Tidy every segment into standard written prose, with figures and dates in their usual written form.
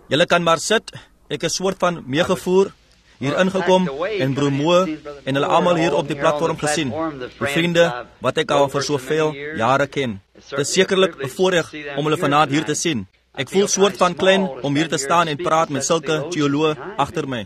Julle kan maar sit, ek is soort van meegevoer, hier ingekom, en broer Moe, en hulle almal hier op die platform gesien, die vriende, wat ek al vir soveel jare ken. Het is sekerlik 'n voorreg om hulle vanaand hier te sien. Ek voel soort van klein om hier te staan en praat met sulke teoloë agter my.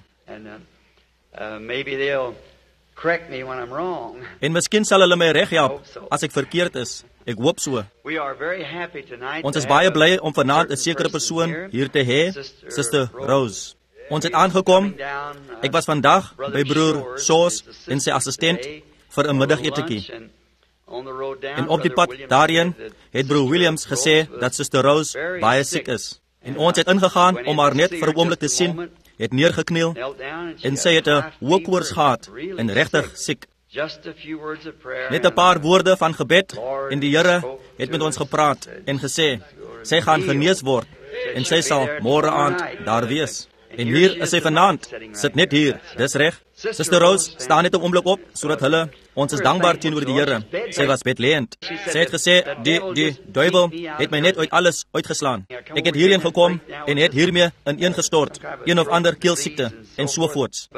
En miskien sal hulle my reghelp as ek verkeerd is. Ek hoop so. Ons is baie bly om vanaand 'n sekere persoon hier te hê, Suster Rose. Ons het aangekom. Ek was vandag by broer Soos en sy assistent vir 'n middagetjie. En op die pad daarheen het broer Williams gesê dat Suster Rose baie siek is. En ons het ingegaan om haar net vir 'n oomblik te sien, het neergekniel en sy het 'n hoë koors gehad en regtig siek. Net 'n paar woorde van gebed en die Here het met ons gepraat en gesê, sy gaan genees word en sy sal môre aand daar wees. En hier is sy vanaand, sit net hier, dis reg. Suster Rose staan net 'n oomblik op, sodat ons is dankbaar teenoor die Here. Sy was bedlêend. Sy het gesê, die duiwel het my net uit alles uitgeslaan. Ek het hierheen gekom en het hiermee ineengestort, een of ander keelsiekte en sovoorts.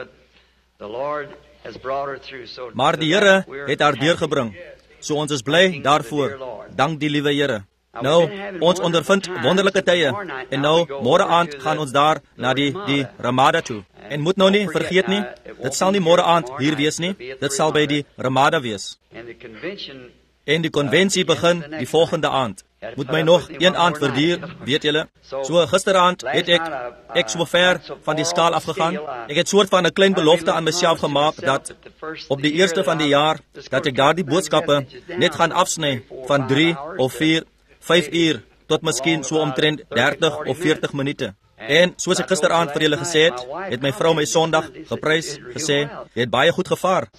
Maar die Here het haar deurgebring, so ons is bly daarvoor. Dank die liewe Here. Nou, ons ondervind wonderlike tye, en nou, môre aand gaan ons daar na die Ramada toe. En moet nou nie vergeet nie, dit sal nie môre aand hier wees nie, dit sal by die Ramada wees. En die konvensie begin die volgende aand. Moet my nog een aand verduur, weet julle. So gisteraand het ek so ver van die skaal afgegaan. Ek het soort van 'n klein belofte aan myself gemaak dat op die eerste van die jaar dat ek daardie boodskappe net gaan afsny van 3 of 4, 5 uur tot miskien so omtrent 30 of 40 minute. En soos ek gisteraand vir julle gesê het my vrou my Sondag geprys, gesê, jy het baie goed gevaar.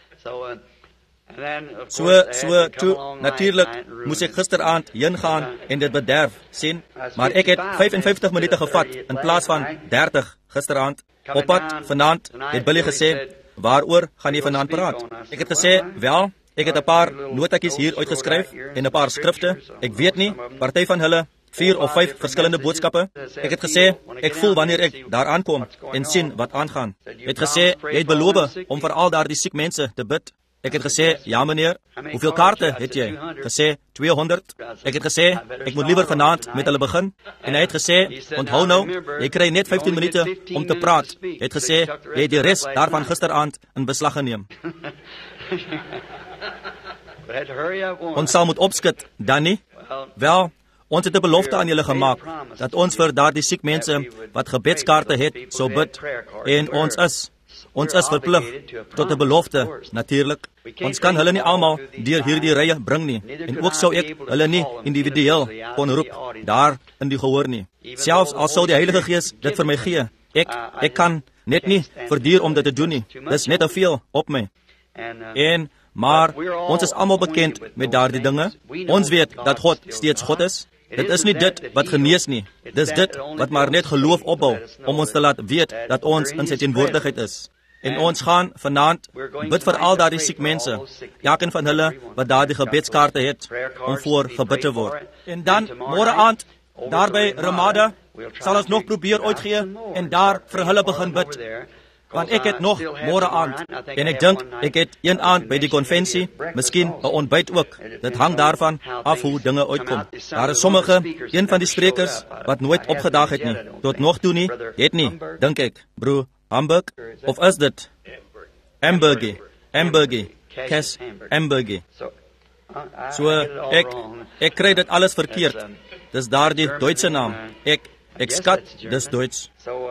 So toe, natuurlik, moes ek gisteraand heen gaan en dit bederf, sien, maar ek het 55 minute gevat, in plaas van 30 gisteraand. Op pad, vanaand, het Billy gesê, waaroor gaan jy vanaand praat? Ek het gesê, wel, ek het 'n paar notaatjies hier uitgeskryf, en 'n paar skrifte, ek weet nie, party van hulle, 4 of 5 verskillende boodskappe. Ek het gesê, ek voel wanneer ek daar aankom, en sien wat aangaan. Ek het gesê, jy het beloof om vir al daardie siek mense te bid. Ek het gesê, ja meneer, hoeveel kaarte het jy? Gesê, 200. Ek het gesê, ek moet liever vanaand met hulle begin. En hy het gesê, onthou nou, jy kry net 15 minute om te praat. Hy het gesê, jy het die res daarvan gisteraand in beslag geneem. Ons sal moet opskit, dan nie? Wel, ons het 'n belofte aan julle gemaak, dat ons vir daardie siek mense wat gebedskaarte het, sou bid. En ons is verplig tot 'n belofte, natuurlik. Ons kan hulle nie almal deur hierdie rye bring nie, en ook sou ek hulle nie individueel kon roep, daar in die gehoor nie. Selfs al sou die Heilige Gees dit vir my gee, ek kan net nie verduur om dit te doen nie. Dis net te veel op my. Maar ons is almal bekend met daardie dinge. Ons weet dat God steeds God is. Dit is nie dit wat genees nie. Dis dit wat maar net geloof opbou, om ons te laat weet dat ons in sy teenwoordigheid is. En ons gaan vanaand bid vir al daardie siek mense, elkeen van hulle wat daardie gebedskaarte het, om voor gebid te word. En dan, môre aand, daar by Ramada, sal ons nog probeer uitgee, en daar vir hulle begin bid. Want ek het nog môre aand, en ek dink, ek het een aand by die konvensie, miskien 'n ontbyt ook. Dit hang daarvan af hoe dinge uitkom. Daar is sommige, een van die sprekers, wat nooit opgedaag het nie, tot nog toe nie, het nie, dink ek, broer Hamburg, of is dit? Hamburgie, Kes Hamburgie. So, ek kry dit alles verkeerd. Dis daardie Duitse naam. Ek skat, dis Duits.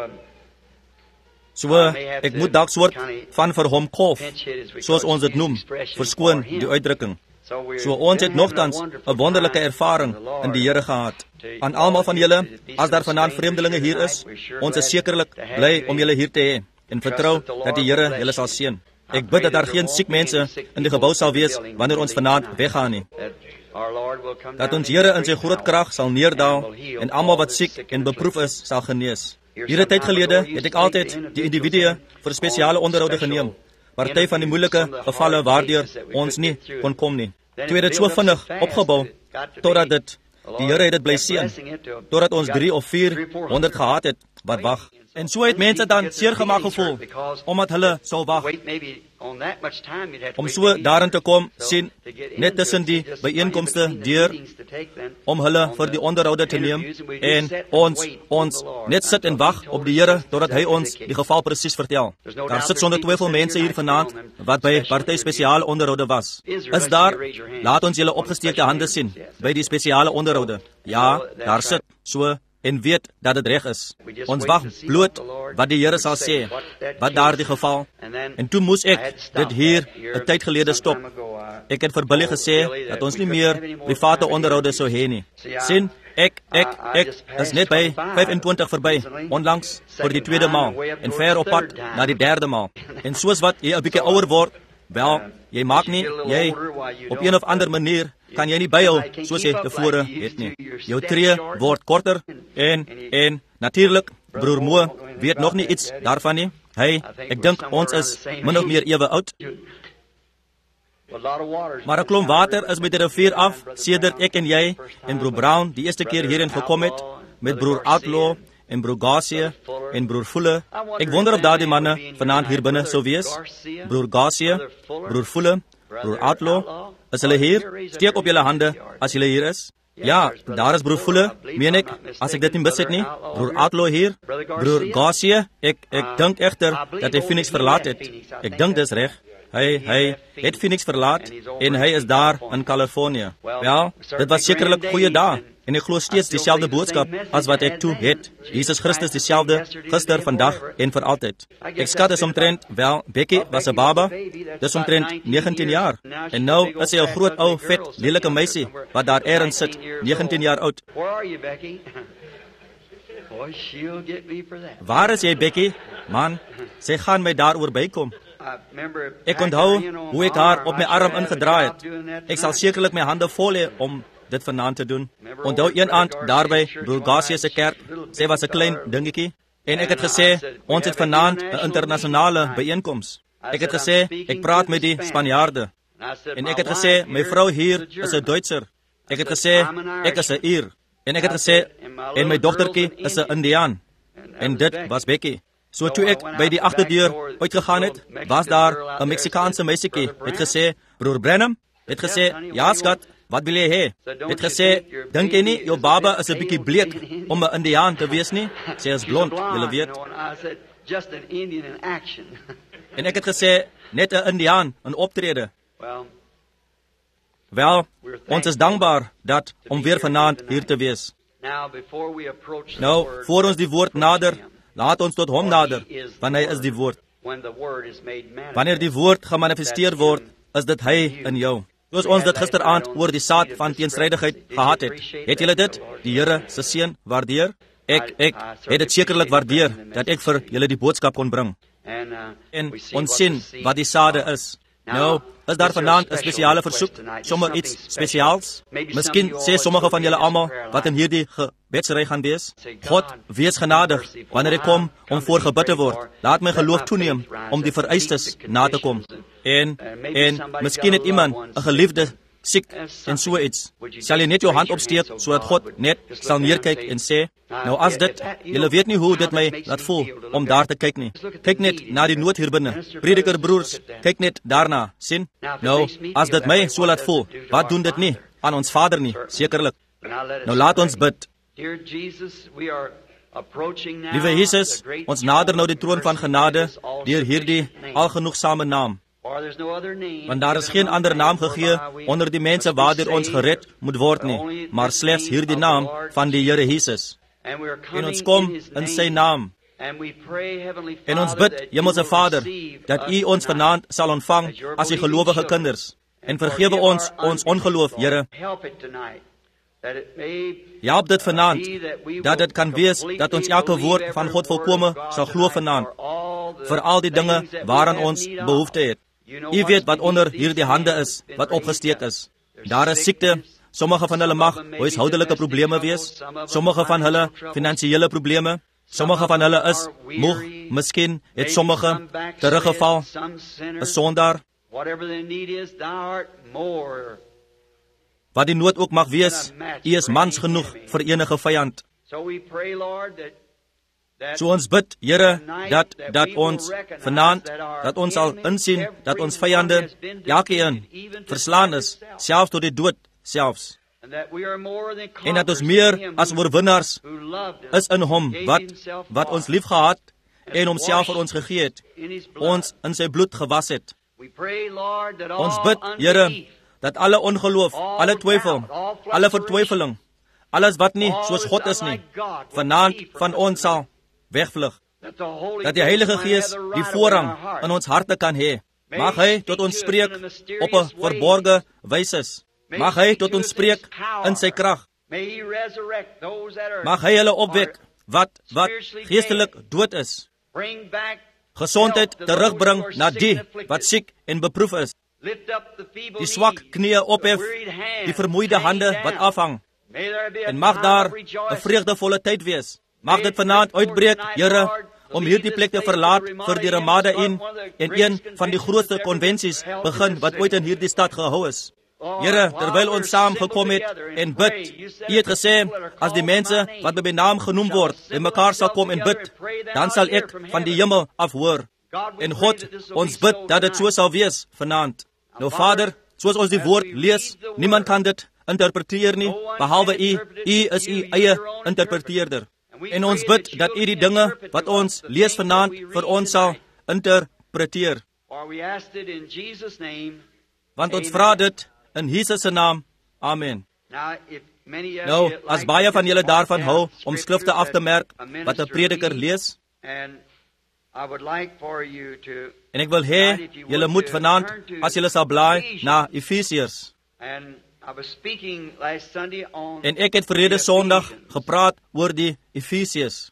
So, ek moet dalk soort van vir hom kof, soos ons dit noem, verskoon die uitdrukking. So, ons het nogtans 'n wonderlike ervaring in die Here gehad. Aan almal van julle, as daar vanaand vreemdelinge hier is, ons is sekerlik bly om julle hier te hê, en vertrou dat die Here julle sal seën. Ek bid dat daar geen siek mense in die gebou sal wees, wanneer ons vanaand weggaan nie. Dat ons Here in sy groot krag sal neerdaal, en almal wat siek en beproef is, sal genees. Hierdie tyd gelede het ek altyd die individue vir spesiale onderhoude geneem, party van die moeilike gevalle waardeur ons nie kon kom nie. Toe het dit so vinnig opgebou, totdat dit Die Here het dit bly seën, totdat ons 300 of 400 gehad het, wat wag. En so het mense dan seer gemaak gevoel, omdat hulle sou wag. Om so daarin te kom, sien, net tussen die bijeenkomste deur, om hulle vir die onderhoude te neem, en ons net sit en wag op die Here, totdat hy ons die geval presies vertel. Daar sit sonder twyfel mense hier vanaand, wat by party spesiale onderhoude was. Is daar, laat ons julle opgesteekte hande sien, by die spesiale onderhoude. Ja, daar sit, so, en weet dat dit reg is. Ons wag bloot wat die Here sal sê, wat daar die geval. En toe moes ek dit hier 'n tyd gelede stop. Ek het vir Billy gesê dat ons nie meer private onderhoude sou hê nie. Sien, ek is net by 25 verby, onlangs vir die tweede maal, en ver op pad na die derde maal. En soos wat jy 'n bietjie ouer word, wel, jy maak nie, jy op een of ander manier kan jy nie byhou soos jy tevore het nie. Jou tree word korter en natuurlik, broer Mo weet nog nie iets daarvan nie. Ek dink ons is min of meer ewe oud. Maar 'n klomp water is met die rivier af, sedert ek en jy en broer Brown die eerste keer hierin gekom het, met broer Outlaw en broer Garcia en broer Fuller. Ek wonder of daardie manne vanaand hier binne sou wees. Broer Garcia, broer Fuller, broer Outlaw, is hulle hier? Steek op julle hande as julle hier is. Ja, daar is broer Fuller, meen ek, as ek dit nie mis het nie. Broer Outlaw hier, broer Garcia, ek dink egter dat hy Phoenix verlaat het. Ek dink dis reg. Hy het Phoenix verlaat en hy is daar in Californië. Wel, dit was sekerlik goeie dae. En ek glo steeds dieselfde boodskap as wat ek toe het. Jesus Christus dieselfde, gister, vandag en vir altyd. Ek skat is omtrent, wel, Becky was 'n baba, dis omtrent 19 jaar. En nou is sy 'n groot ou, vet, lelike meisie, wat daar ergens sit, 19 jaar oud. Waar is jy, Becky? Man, sy gaan my daaroor bykom. Ek onthou hoe ek haar op my arm ingedraai het. Ek sal sekerlik my hande vol hê om dit vanaand te doen. Onthou een aand daarby broer Garcia se kerk, sy was 'n klein dingetjie, en ek het gesê, ons het vanaand 'n internasionale byeenkoms. Ek het gesê, ek praat met die Spanjaarde. En ek het gesê, my vrou hier is 'n Duitser. Ek het gesê, ek is 'n Ier. En ek het gesê, en my dogtertjie is 'n Indiaan. En dit was Becky. So toe ek by die agterdeur uitgegaan het, was daar 'n Meksikaanse meisietjie. Het gesê, broer Branham, het gesê, ja skat, wat wil jy hê? Het gesê, dink jy nie, jou baba is 'n bietjie bleek om 'n Indiaan te wees nie? Sy is blond, julle weet. En ek het gesê, net 'n Indiaan, 'n optrede. Wel, ons is dankbaar dat om weer vanaand hier te wees. Nou, voor ons die woord nader, laat ons tot hom nader, want hy is die woord. Wanneer die woord gemanifesteer word, is dit hy in jou. Soos ons dit gisteraand oor die saad van teenstrydigheid gehad het. Het julle dit, die Here se seën, waardeer? Ek het dit sekerlik waardeer, dat ek vir julle die boodskap kon bring. En ons sien wat die sade is. Nou, is daar vanaand 'n spesiale versoek, sommer iets spesiaals? Miskien sê sommige van julle almal wat in hierdie gebedsry gaan wees, God, wees genadig wanneer ek kom om voor gebid te word. Laat my geloof toeneem om die vereistes na te kom. En miskien het iemand 'n geliefde siek en so iets. Sal jy net jou hand opsteek sodat God net sal neerkyk en sê, nou as dit, julle weet nie hoe dit my laat voel om daar te kyk nie. Kyk net na die nood hier binne. Prediker broers, kyk net daarna, sien? Nou, as dit my so laat voel, wat doen dit nie aan ons Vader nie, sekerlik. Nou laat ons bid. Liewe Jesus, ons nader nou die troon van genade deur hierdie algenoegsame naam. Want daar is geen ander naam gegee onder die mense waardeur ons gered moet word nie, maar slegs hierdie naam van die Here Jesus. En ons kom in sy naam. En ons bid, Hemelse Vader, dat U ons vanaand sal ontvang as U gelowige kinders. En vergewe ons ongeloof, Here. Help dit vanaand, dat dit kan wees dat ons elke woord van God volkome sal glo vanaand, vir al die dinge waaraan ons behoefte het. U weet wat onder hierdie hande is, wat opgesteek is. Daar is siekte, sommige van hulle mag huishoudelike probleme wees, sommige van hulle finansiële probleme, sommige van hulle is moeg, miskien het sommige teruggeval, 'n sondaar. wat die nood ook mag wees, U is mans genoeg vir enige vyand. So ons bid, Here, dat ons vanaand, dat ons sal insien, dat ons vyande, elkeen, verslaan is, selfs tot die dood, selfs. En dat ons meer as oorwinnaars is in hom, wat ons lief gehad, en homself vir ons gegee het, ons in sy bloed gewas het. Ons bid, Here, dat alle ongeloof, alle twyfel, alle vertwyfeling, alles wat nie soos God is nie, vanaand van ons sal wegvlug. Dat die Heilige Gees die voorrang in ons harte kan hê. Mag hy tot ons spreek op 'n verborge wyse. Mag hy tot ons spreek in sy krag. Mag hy hulle opwek wat geestelik dood is. Gesondheid terugbring na die wat siek en beproef is. Die swak knieë ophef, die vermoeide hande wat afhang. En mag daar 'n vreugdevolle tyd wees. Mag dit vanaand uitbreek, Here, om hierdie plek te verlaat vir die Ramada en een van die grootste konvensies begin wat ooit in hierdie stad gehou is. Here, terwyl ons saam gekom het en bid, U het gesê, as die mense wat by my naam genoem word, by mekaar sal kom en bid, dan sal ek van die hemel af hoor. En God, ons bid dat dit so sal wees vanaand. Nou Vader, soos ons die woord lees, niemand kan dit interpreteer nie, behalwe U. U is U eie interpreteerder. En ons bid dat U die dinge wat ons lees vanaand vir ons sal interpreteer. Want ons vra dit in Jesus se naam. Amen. Nou, as baie van julle daarvan hou om skrifte af te merk wat 'n prediker lees, en ek wil hê julle moet vanaand, as julle sal blaai na Efesiërs. En ek het verlede Sondag gepraat oor die Efesiërs.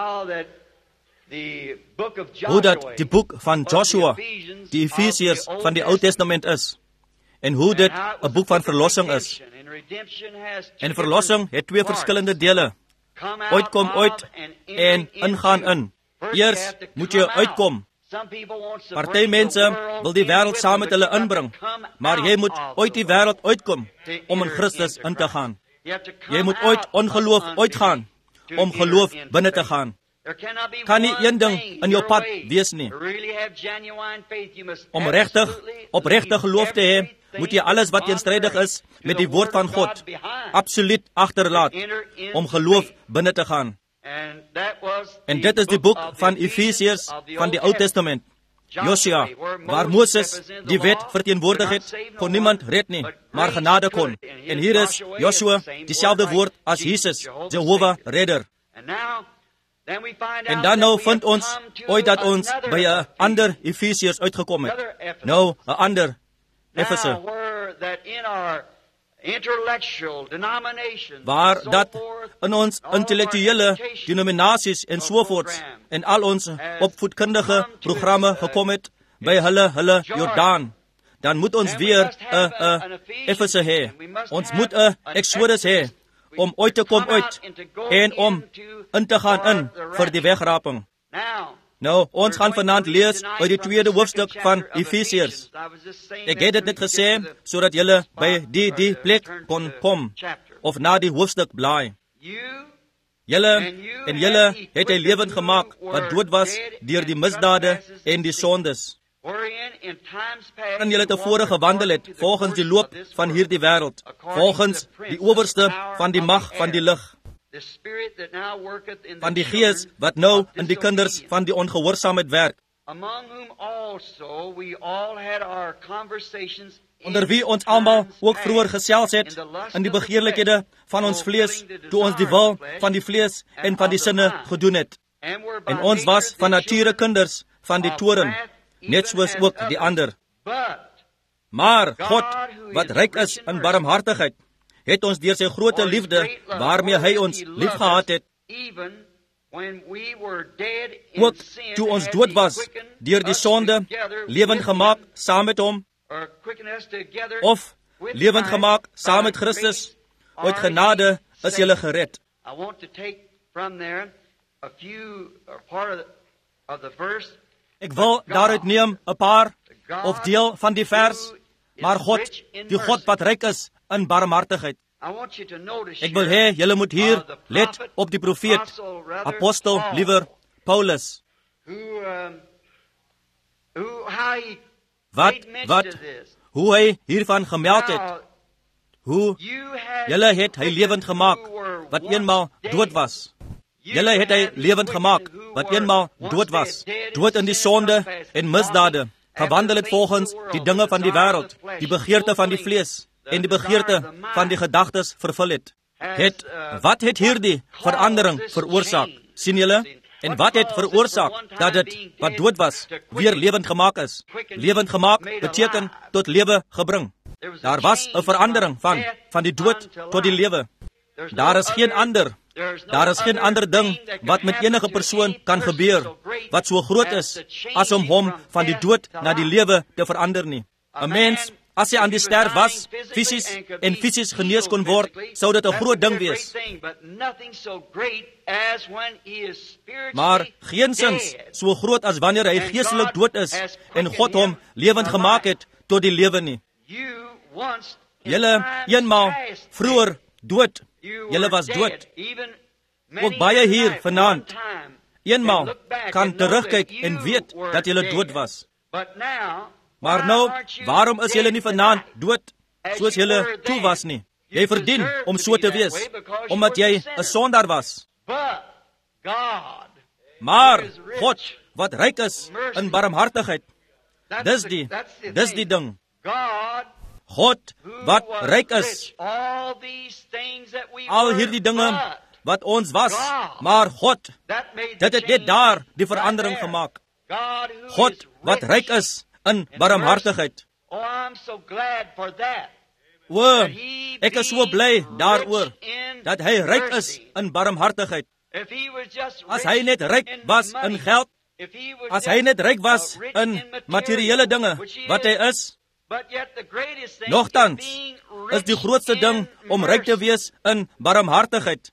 Hoe dat die boek van Joshua, die Efesiërs van die Ou Testament is. En hoe dit 'n boek van verlossing is. En verlossing het twee verskillende dele. Uitkom uit en ingaan in. Eers moet jy uitkom. Party mense wil die wêreld saam met hulle inbring, maar jy moet uit die wêreld uitkom om in Christus in te gaan. Jy moet uit ongeloof uitgaan om geloof binne te gaan. Kan nie een ding in jou pad wees nie. Om opregte geloof te hê, moet jy alles wat teenstrydig is met die woord van God absoluut agterlaat om geloof binne te gaan. En dit is die boek van Efesiërs van die Ou Testament. Josia, waar Moses die wet verteenwoordig het, kon niemand red nie, maar genade kon. En hier is Joshua, dieselfde woord as Jesus, Jehovah Redder. En dan nou vind ons ooit dat ons by 'n ander Efesiërs uitgekom het. Nou, 'n ander Efese. Waar dat in ons intellektuele denominasies en sovoorts en al ons opvoedkundige programme gekom het by hulle Jordaan, dan moet ons weer 'n Efese hê. Ons moet 'n Exodus hê om uit te kom uit en om in te gaan in vir die wegraping. Nou, ons gaan vanaand lees uit die 2de hoofstuk van Efesiërs. Ek het dit net gesê, sodat julle by die plek kon kom, of na die hoofstuk blaai. Julle het 'n lewend gemaak, wat dood was deur die misdade en die sondes. En julle tevore gewandel het, volgens die loop van hierdie wêreld, volgens die owerste van die mag van die lig, van die gees wat nou in die kinders van die ongehoorsaamheid werk, onder wie ons almal ook vroeër gesels het in die begeerlikhede van ons vlees, toe ons die wil van die vlees en van die sinne gedoen het. En ons was van nature kinders van die toorn, net soos ook die ander. Maar God, wat ryk is in barmhartigheid, het ons deur sy groote liefde, waarmee hy ons liefgehad het, ook toe ons dood was, deur die sonde, lewend gemaak saam met hom, of lewend gemaak saam met Christus, uit genade is julle gered. Ek wil daaruit neem 'n paar of deel van die vers, maar God, die God wat ryk is in barmhartigheid. Ek wil hê julle moet hier let op die profeet, apostel, liewer Paulus. Hoe hy hiervan gemeld het. Hoe julle het hy lewend gemaak, wat eenmaal dood was. Julle het hy lewend gemaak, wat eenmaal dood was. Dood in die sonde en misdade. Gewandel het volgens die dinge van die wêreld, die begeerte van die vlees en die begeerte van die gedagtes vervul het. Wat het hierdie verandering veroorsaak? Sien julle? En wat het veroorsaak dat dit wat dood was, weer lewend gemaak is? Lewend gemaak beteken tot lewe gebring. Daar was 'n verandering van die dood tot die lewe. Daar is geen ander ding wat met enige persoon kan gebeur, wat so groot is, as om hom van die dood na die lewe te verander nie. 'n Mens, as hy aan die sterf was, fisies genees kon word, sou dit 'n groot ding wees. Maar geensins so groot as wanneer hy geestelik dood is en God hom lewend gemaak het tot die lewe nie. Julle eenmaal vroeër dood. Julle was dood. Ook baie hier vanaand eenmaal kan terugkyk en weet dat julle dood was. Maar nou, waarom is julle nie vanaand dood soos julle toe was nie? Jy verdien om so te wees, omdat jy 'n sondaar was. Maar God, wat ryk is in barmhartigheid, dis die ding. God, wat ryk is, al hierdie dinge wat ons was, maar God, dit het net daar die verandering gemaak. God, wat ryk is in barmhartigheid. Ek is so bly daaroor, dat hy ryk is in barmhartigheid. As hy net ryk was in geld, as hy net ryk was in materiële dinge, wat hy is, nogtans is die grootste ding om ryk te wees in barmhartigheid.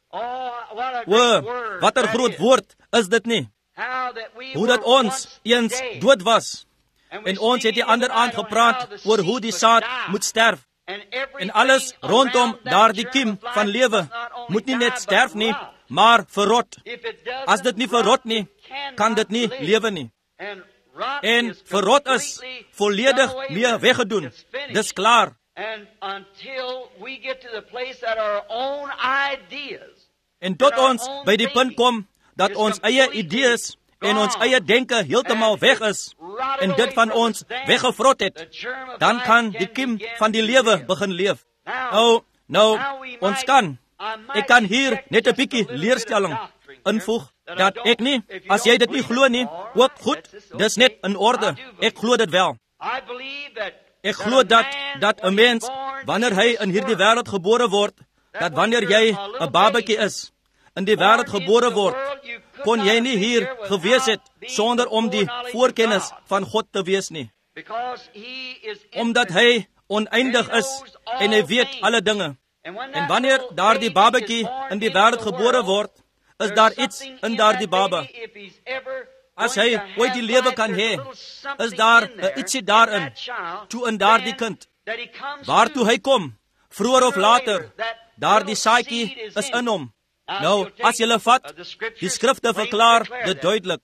Wat 'n groot woord is dit nie? Hoe dat ons eens dood was, en ons het die ander aand gepraat oor hoe die saad moet sterf. En alles rondom daardie kiem van lewe moet nie net sterf nie, maar verrot. As dit nie verrot nie, kan dit nie lewe nie. En verrot is volledig mee weggedoen. Dis klaar. En tot ons by die punt kom dat ons eie idees en ons eie denke heeltemal weg is en dit van ons weggevrot het, dan kan die kiem van die lewe begin leef. Nou, ek kan hier net 'n bietjie leerstelling invoeg, dat ek nie, as jy dit nie glo nie, ook goed, dis net in orde, ek glo dit wel. Ek glo dat 'n mens, wanneer hy in hierdie wêreld gebore word, dat wanneer jy 'n babatjie is, in die wêreld gebore word, kon jy nie hier gewees het, sonder om die voorkennis van God te wees nie. Omdat hy oneindig is, en hy weet alle dinge. En wanneer daardie babatjie in die wêreld gebore word, is daar iets in daardie baba. As hy ooit die lewe kan hê, is daar ietsie daarin, toe in daardie kind. Waartoe hy kom, vroeër of later, daardie saadjie is in hom. Nou, as julle vat, die skrifte verklaar dit duidelik.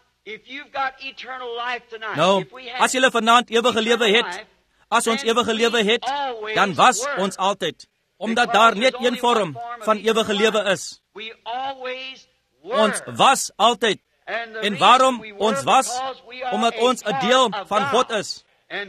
Nou, as julle vanaand ewige lewe het, as ons ewige lewe het, dan was ons altyd. Omdat daar net een vorm van ewige lewe is. Ons was altyd. En waarom ons was? Omdat ons 'n deel van God is.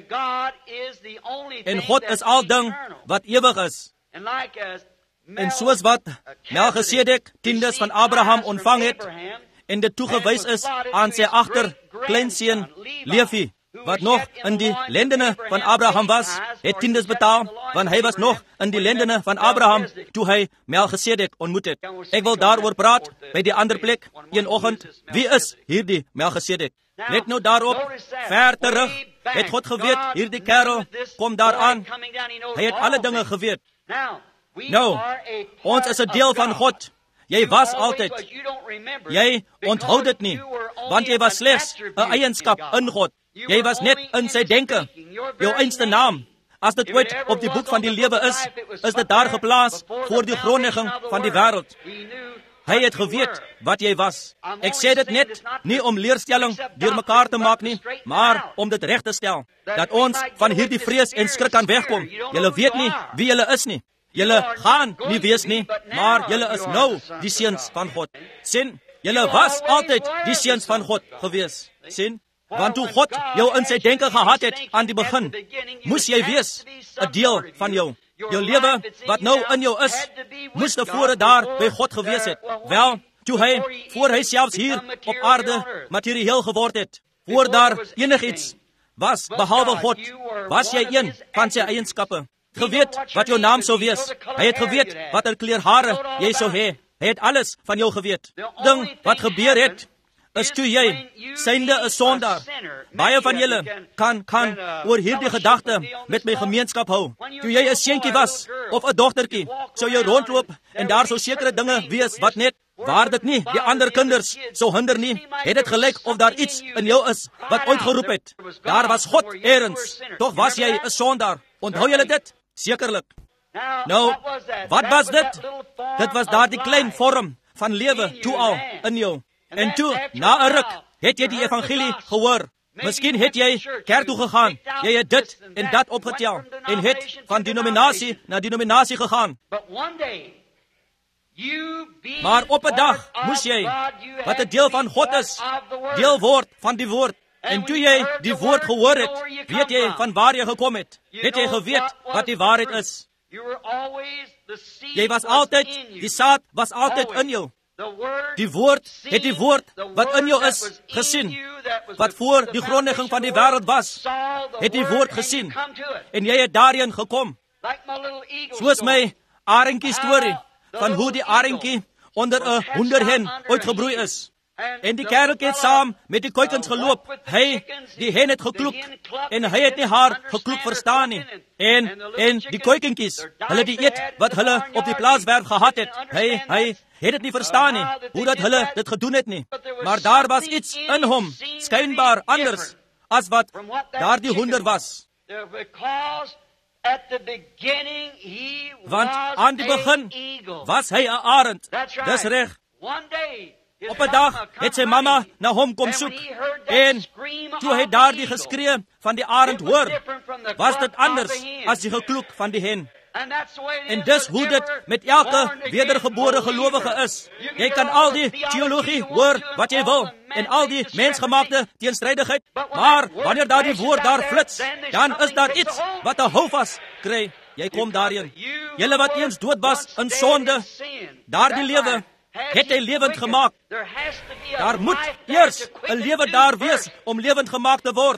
En God is al ding wat ewig is. En soos wat Melchisedek tiendes van Abraham ontvang het, en dit toegewys is aan sy agterkleinseun Levi, wat nog in die lendene van Abraham was, het tiendes betaal, want hy was nog in die lendene van Abraham, toe hy Melchisedek ontmoet het. Ek wil daaroor praat, by die ander plek, een oggend. Wie is hierdie Melchisedek? Let nou daarop, ver terug, het God geweet, hierdie kerel, kom daaraan, hy het alle dinge geweet. Nou, ons is 'n deel van God. Jy was altyd. Jy onthou dit nie, want jy was slegs 'n eienskap in God. Jy was net in sy denke. Jou einste naam As dit ooit op die boek van die lewe is dit daar geplaas voor die grondlegging van die wêreld. Hy het geweet wat jy was. Ek sê dit net nie om leerstelling deur mekaar te maak nie, maar om dit reg te stel, dat ons van hierdie vrees en skrik kan wegkom. Julle weet nie wie julle is nie. Julle gaan nie wees nie, maar julle is nou die seuns van God. Sien, julle was altyd die seuns van God gewees. Sien, want toe God jou in sy denke gehad het aan die begin, moes jy wees 'n deel van jou. Jou lewe wat nou in jou is, moes tevore daar by God gewees het. Wel, voor hy selfs hier op aarde materieel geword het, voor daar enigiets was behalwe God, was jy een van sy eienskappe. Geweet wat jou naam sou wees. Hy het geweet watter kleur hare jy sou hê. Hy het alles van jou geweet. Ding wat gebeur het, is toe jy, synde 'n sondaar. Baie van julle kan oor hierdie gedagte met my gemeenskap hou. Toe jy 'n seentjie was, of 'n dogtertjie, sou jy rondloop en daar sou sekere dinge wees wat net, waar dit nie die ander kinders sou hinder nie, het dit gelyk of daar iets in jou is wat uitgeroep het. Daar was God eers, tog was jy 'n sondaar. Onthou julle dit? Sekerlik. Nou, wat was dit? Dit was daardie klein vorm van lewe toe al in jou. En toe, na 'n ruk, het jy die evangelie gehoor. Miskien het jy kerk toe gegaan. Jy het dit en dat opgetel en het van denominasie na denominasie gegaan. Maar op 'n dag moes jy, wat 'n deel van God is, deel word van die woord. En toe jy die woord gehoor het, weet jy van waar jy gekom het. Het jy geweet wat die waarheid is. Jy was altyd, die saad was altyd in jou. Die woord het die woord wat in jou is gesien. Wat voor die grondlegging van die wêreld was, het die woord gesien. En jy het daarin gekom. Soos my arendjie storie, van hoe die arendjie onder 'n hoenderhen uitgebroei is. En die kereltjie het saam met die kuikens geloop. Die hen het gekloek en hy het nie haar gekloek verstaan nie. En die kuikentjies, hulle die eet wat hulle op die plaaswerf gehad het. Hy het dit nie verstaan nie, hoe dat hulle dit gedoen het nie. Maar daar was iets in hom, skynbaar anders, as wat daar die hoender was. Want aan die begin was hy 'n arend. Dis reg. Op 'n dag het sy mamma na hom kom soek. En toe hy daardie geskree van die arend hoor, was dit anders as die gekloek van die hen. En dis hoe dit met elke wedergebore gelowige is. Jy kan al die teologie hoor wat jy wil en al die mensgemaakte teenstrydigheid, maar wanneer daardie woord daar flits, dan is daar iets wat 'n houvas kry. Jy kom daarin. Julle wat eens dood was in sonde, daardie lewe het hy lewend gemaak. Daar moet eers 'n lewe daar wees om lewend gemaak te word.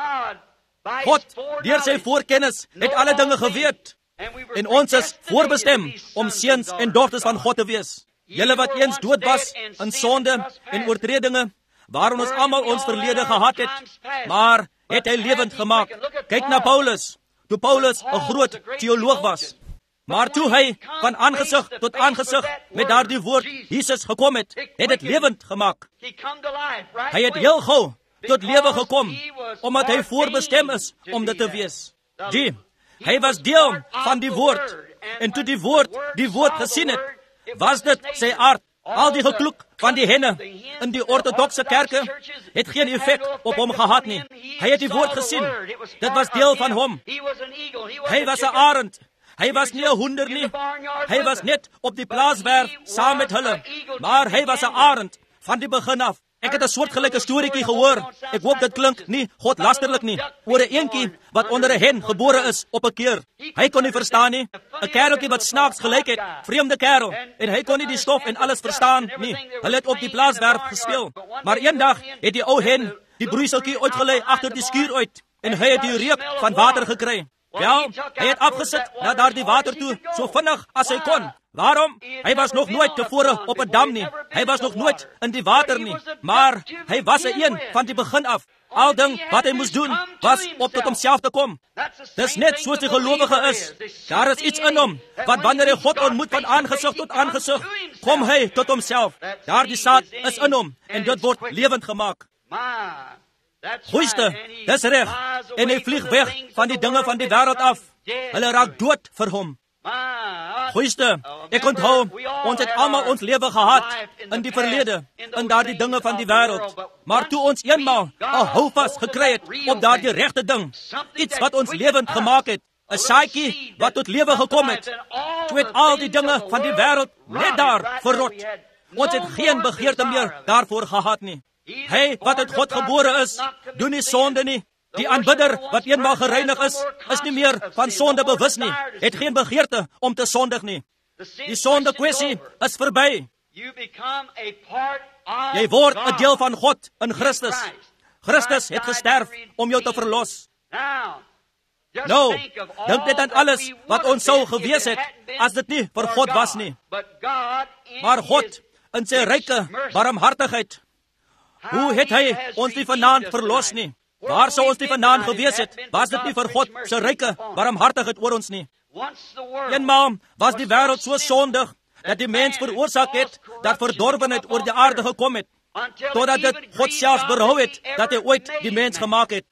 God, deur sy voorkennis, het alle dinge geweet. En ons is voorbestem om seuns en dogters van God te wees. Julle wat eens dood was in sonde en oortredinge, waarin ons almal ons verlede gehad het, maar het hy lewend gemaak. Kyk na Paulus. Toe Paulus 'n groot teoloog was, maar toe hy van aangesig tot aangesig met daardie woord Jesus gekom het, het dit lewend gemaak. Hy het heel gou tot lewe gekom, omdat hy voorbestem is om dit te wees. Hy was deel van die woord, en toe die woord gesien het, was dit sy aard. Al die gekloek van die henne in die ortodokse kerke het geen effek op hom gehad nie. Hy het die woord gesien. Dit was deel van hom. Hy was 'n arend. Hy was nie 'n hoender nie. Hy was net op die plaaswerf saam met hulle, maar hy was 'n arend van die begin af. Ek het 'n soortgelyke storieetjie gehoor. Ek hoop dit klink nie godlasterlik nie. Oor 'n eentjie wat onder 'n hen gebore is op 'n keer. Hy kon nie verstaan nie. 'n Kereltjie wat snaaks gelyk het, vreemde kerel, en hy kon nie die stof en alles verstaan nie. Hulle het op die plaaswerf gespeel. Maar eendag het die ou hen die broeiseltjie uitgelei agter die skuur uit, en hy het die reuk van water gekry. Wel, hy het afgesit na daardie water toe, so vinnig as hy kon. Waarom? Hy was nog nooit tevore op 'n dam nie. Hy was nog nooit in die water nie. Maar hy was 'n een van die begin af. Al ding wat hy moes doen, was op tot homself te kom. Dis net soos die gelowige is. Daar is iets in hom, wat wanneer hy God ontmoet van aangesig tot aangesig, kom hy tot homself. Daardie saad is in hom, en dit word lewend gemaak. Goeiste, dis reg. En hy vlieg weg van die dinge van die wêreld af. Hulle raak dood vir hom. Goeiste, ek onthou, ons het almal ons lewe gehad in die verlede, in daardie dinge van die wêreld. Maar toe ons eenmaal 'n houvas gekry het op daardie regte ding, iets wat ons lewend gemaak het, 'n saadjie wat tot lewe gekom het, toe het al die dinge van die wêreld net daar verrot. Ons het geen begeerte meer daarvoor gehad nie. Hy wat uit God gebore is, doen nie sonde nie. Die aanbidder wat eenmaal gereinig is nie meer van sonde bewus nie, het geen begeerte om te sondig nie. Die sonde kwessie is verby. Jy word 'n deel van God in Christus. Christus het gesterf om jou te verlos. Nou, dink net aan alles wat ons sou gewees het as dit nie vir God was nie. Maar God in sy ryke barmhartigheid, hoe het hy ons nie vanaand verlos nie? Waar sou ons nie vanaand gewees het, was dit nie vir God sy ryke barmhartigheid oor ons nie? Eenmaal was die wêreld so sondig, dat die mens veroorsaak het, dat verdorwenheid oor die aarde gekom het, totdat dit God self berou het, dat hy ooit die mens gemaak het.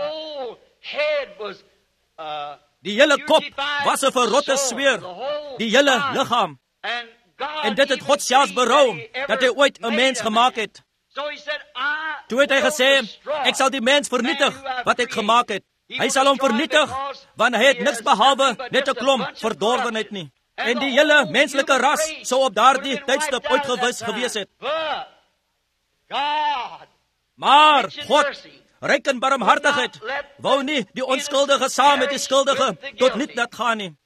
Die hele kop was 'n verrotte sweer, die hele liggaam. En dit het God self berou, dat hy ooit 'n mens gemaak het. Toe het hy gesê, ek sal die mens vernietig wat ek gemaak het. Hy sal hom vernietig, want hy het niks behalwe net 'n klomp verdorwenheid nie. En die hele menslike ras sou op daardie tydstip uitgewis gewees het. Maar God, ryk in barmhartigheid, wou nie die onskuldige saam met die skuldige tot niet laat gaan nie.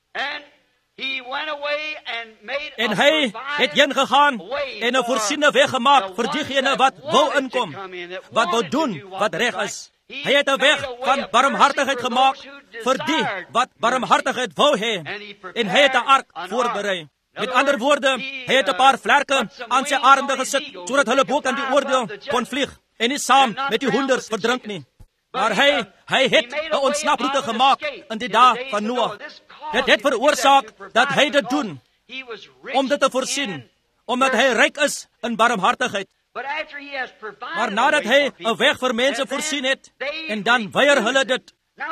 En hy het heen gegaan en 'n voorsiene weg gemaak vir diegene wat wou inkom, wat wou doen wat reg is. Hy het 'n weg van barmhartigheid gemaak vir die wat barmhartigheid wou hê, en hy het 'n ark voorberei. Met ander woorde, hy het 'n paar vlerke aan sy arende gesit, sodat hulle bo kan die oordeel kon vlieg, en nie saam met die hoenders verdrink nie. Maar hy het 'n ontsnaproete gemaak in die dae van Noag. Dit het veroorsaak dat hy dit doen, om dit te voorsien, omdat hy ryk is in barmhartigheid. Maar nadat hy 'n weg vir mense voorsien het, en dan weier hulle dit.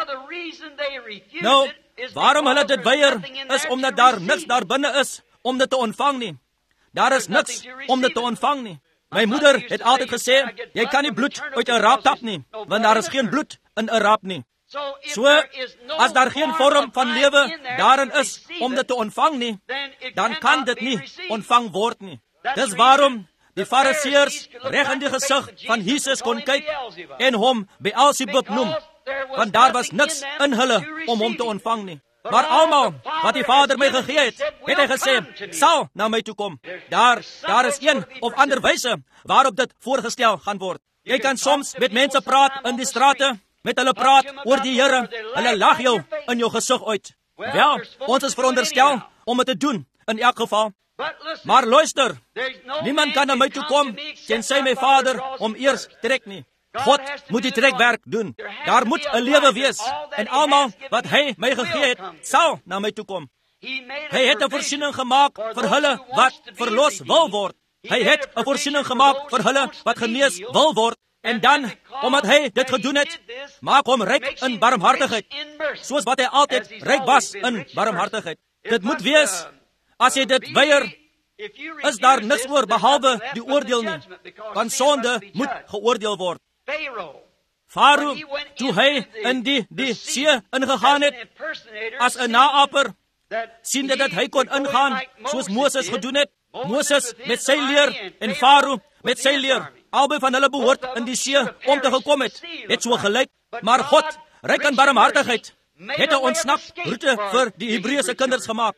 Nou, waarom hulle dit weier, is omdat daar niks daar binne is om dit te ontvang nie. Daar is niks om dit te ontvang nie. My moeder het altyd gesê, jy kan nie bloed uit 'n raap tap nie, want daar is geen bloed in 'n raap nie. So, as daar geen vorm van lewe daarin is om dit te ontvang nie, dan kan dit nie ontvang word nie. Dis waarom die Fariseërs reg in die gesig van Jesus kon kyk en hom Beelzebub noem, want daar was niks in hulle om hom te ontvang nie. Maar almal wat die Vader my gegee het, het hy gesê, sal na my toe kom. Daar is een of ander wyse waarop dit voorgestel gaan word. Jy kan soms met mense praat in die strate, met hulle praat oor die Here, hulle lag jou in jou gesig uit. Wel, ons is veronderstel om dit te doen, in elk geval. Maar luister, niemand kan na my toe kom, tensy my Vader hom eers trek nie. God moet die trekwerk doen. Daar moet 'n lewe wees, en almal wat hy my gegee het, sal na my toe kom. Hy het 'n voorsiening gemaak vir hulle wat verlos wil word. Hy het 'n voorsiening gemaak vir hulle wat genees wil word. En dan, omdat hy dit gedoen het, maak hom ryk in barmhartigheid, soos wat hy altyd ryk was in barmhartigheid. Dit moet wees, as jy dit weier, is daar niks oor behalwe die oordeel nie, want sonde moet geoordeel word. Farao, toe hy in die see ingegaan het, as 'n naaper, sien dat hy kon ingaan, soos Moses gedoen het, Moses met sy leer en Farao met sy leer, albei van hulle behoort in die see om te gekom het so gelyk, maar God, ryk in barmhartigheid, het 'n ontsnaproete vir die Hebreëse kinders gemaak.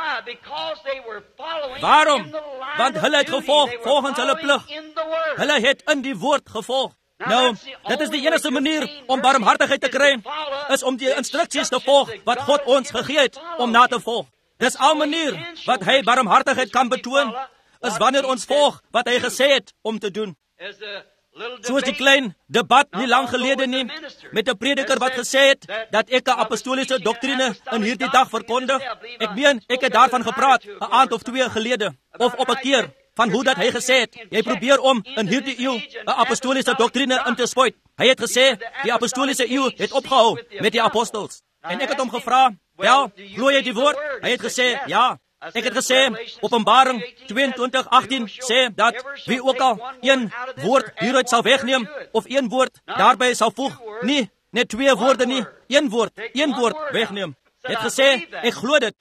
Waarom? Want hulle het gevolg volgens hulle plig. Hulle het in die woord gevolg. Nou, dit is die enigste manier om barmhartigheid te kry, is om die instruksies te volg wat God ons gegee het om na te volg. Dis al manier wat hy barmhartigheid kan betoon, is wanneer ons volg wat hy gesê het om te doen. Soos die klein debat nie lang gelede nie, met 'n prediker wat gesê het, dat ek 'n apostoliese doktrine in hierdie dag verkondig. Ek meen, ek het daarvan gepraat, 'n aand of 2 gelede, of op 'n keer. van hoe dat hy gesê het, jy probeer om in hierdie eeu 'n apostoliese doktrine in te spuit. Hy het gesê, die apostoliese eeu het opgehou met die apostels. En ek het hom gevra, wel, glo jy die woord? Hy het gesê, ja. Ek het gesê, Openbaring 22:18 sê dat wie ook al een woord hieruit sal wegneem, of een woord daarby sal voeg, nie net 2 woorde nie, een woord wegneem. Ek het gesê, ek glo dit.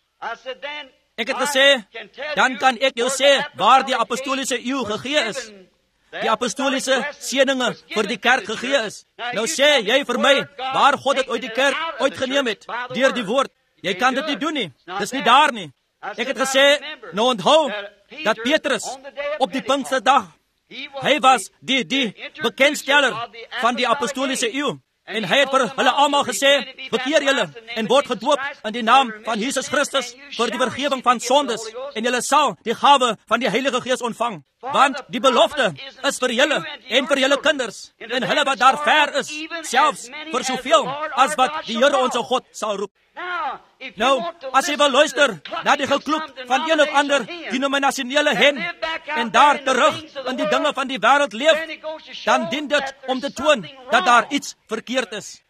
Ek het gesê, dan kan ek jou sê waar die apostoliese eeu gegee is. Die apostoliese seëninge vir die kerk gegee is. Nou sê jy vir my, waar God het uit die kerk uitgeneem het, deur die woord. Jy kan dit nie doen nie, dis nie daar nie. Ek het gesê, nou onthou, dat Petrus op die Pinksterdag, hy was die bekendsteller van die apostoliese eeu. En hy het vir hulle almal gesê, bekeer julle en word gedoop in die naam van Jesus Christus vir die vergifnis van sondes en julle sal die gawe van die Heilige Gees ontvang. Want die belofte is vir julle en vir julle kinders en hulle wat daar ver is, selfs vir soveel as wat die Here ons God sal roep. Nou, as jy wil luister na die gekloek van een of ander denominasionele hen en daar terug in die dinge van die wêreld leef, dan dien dit om te toon dat daar iets verkeerd is.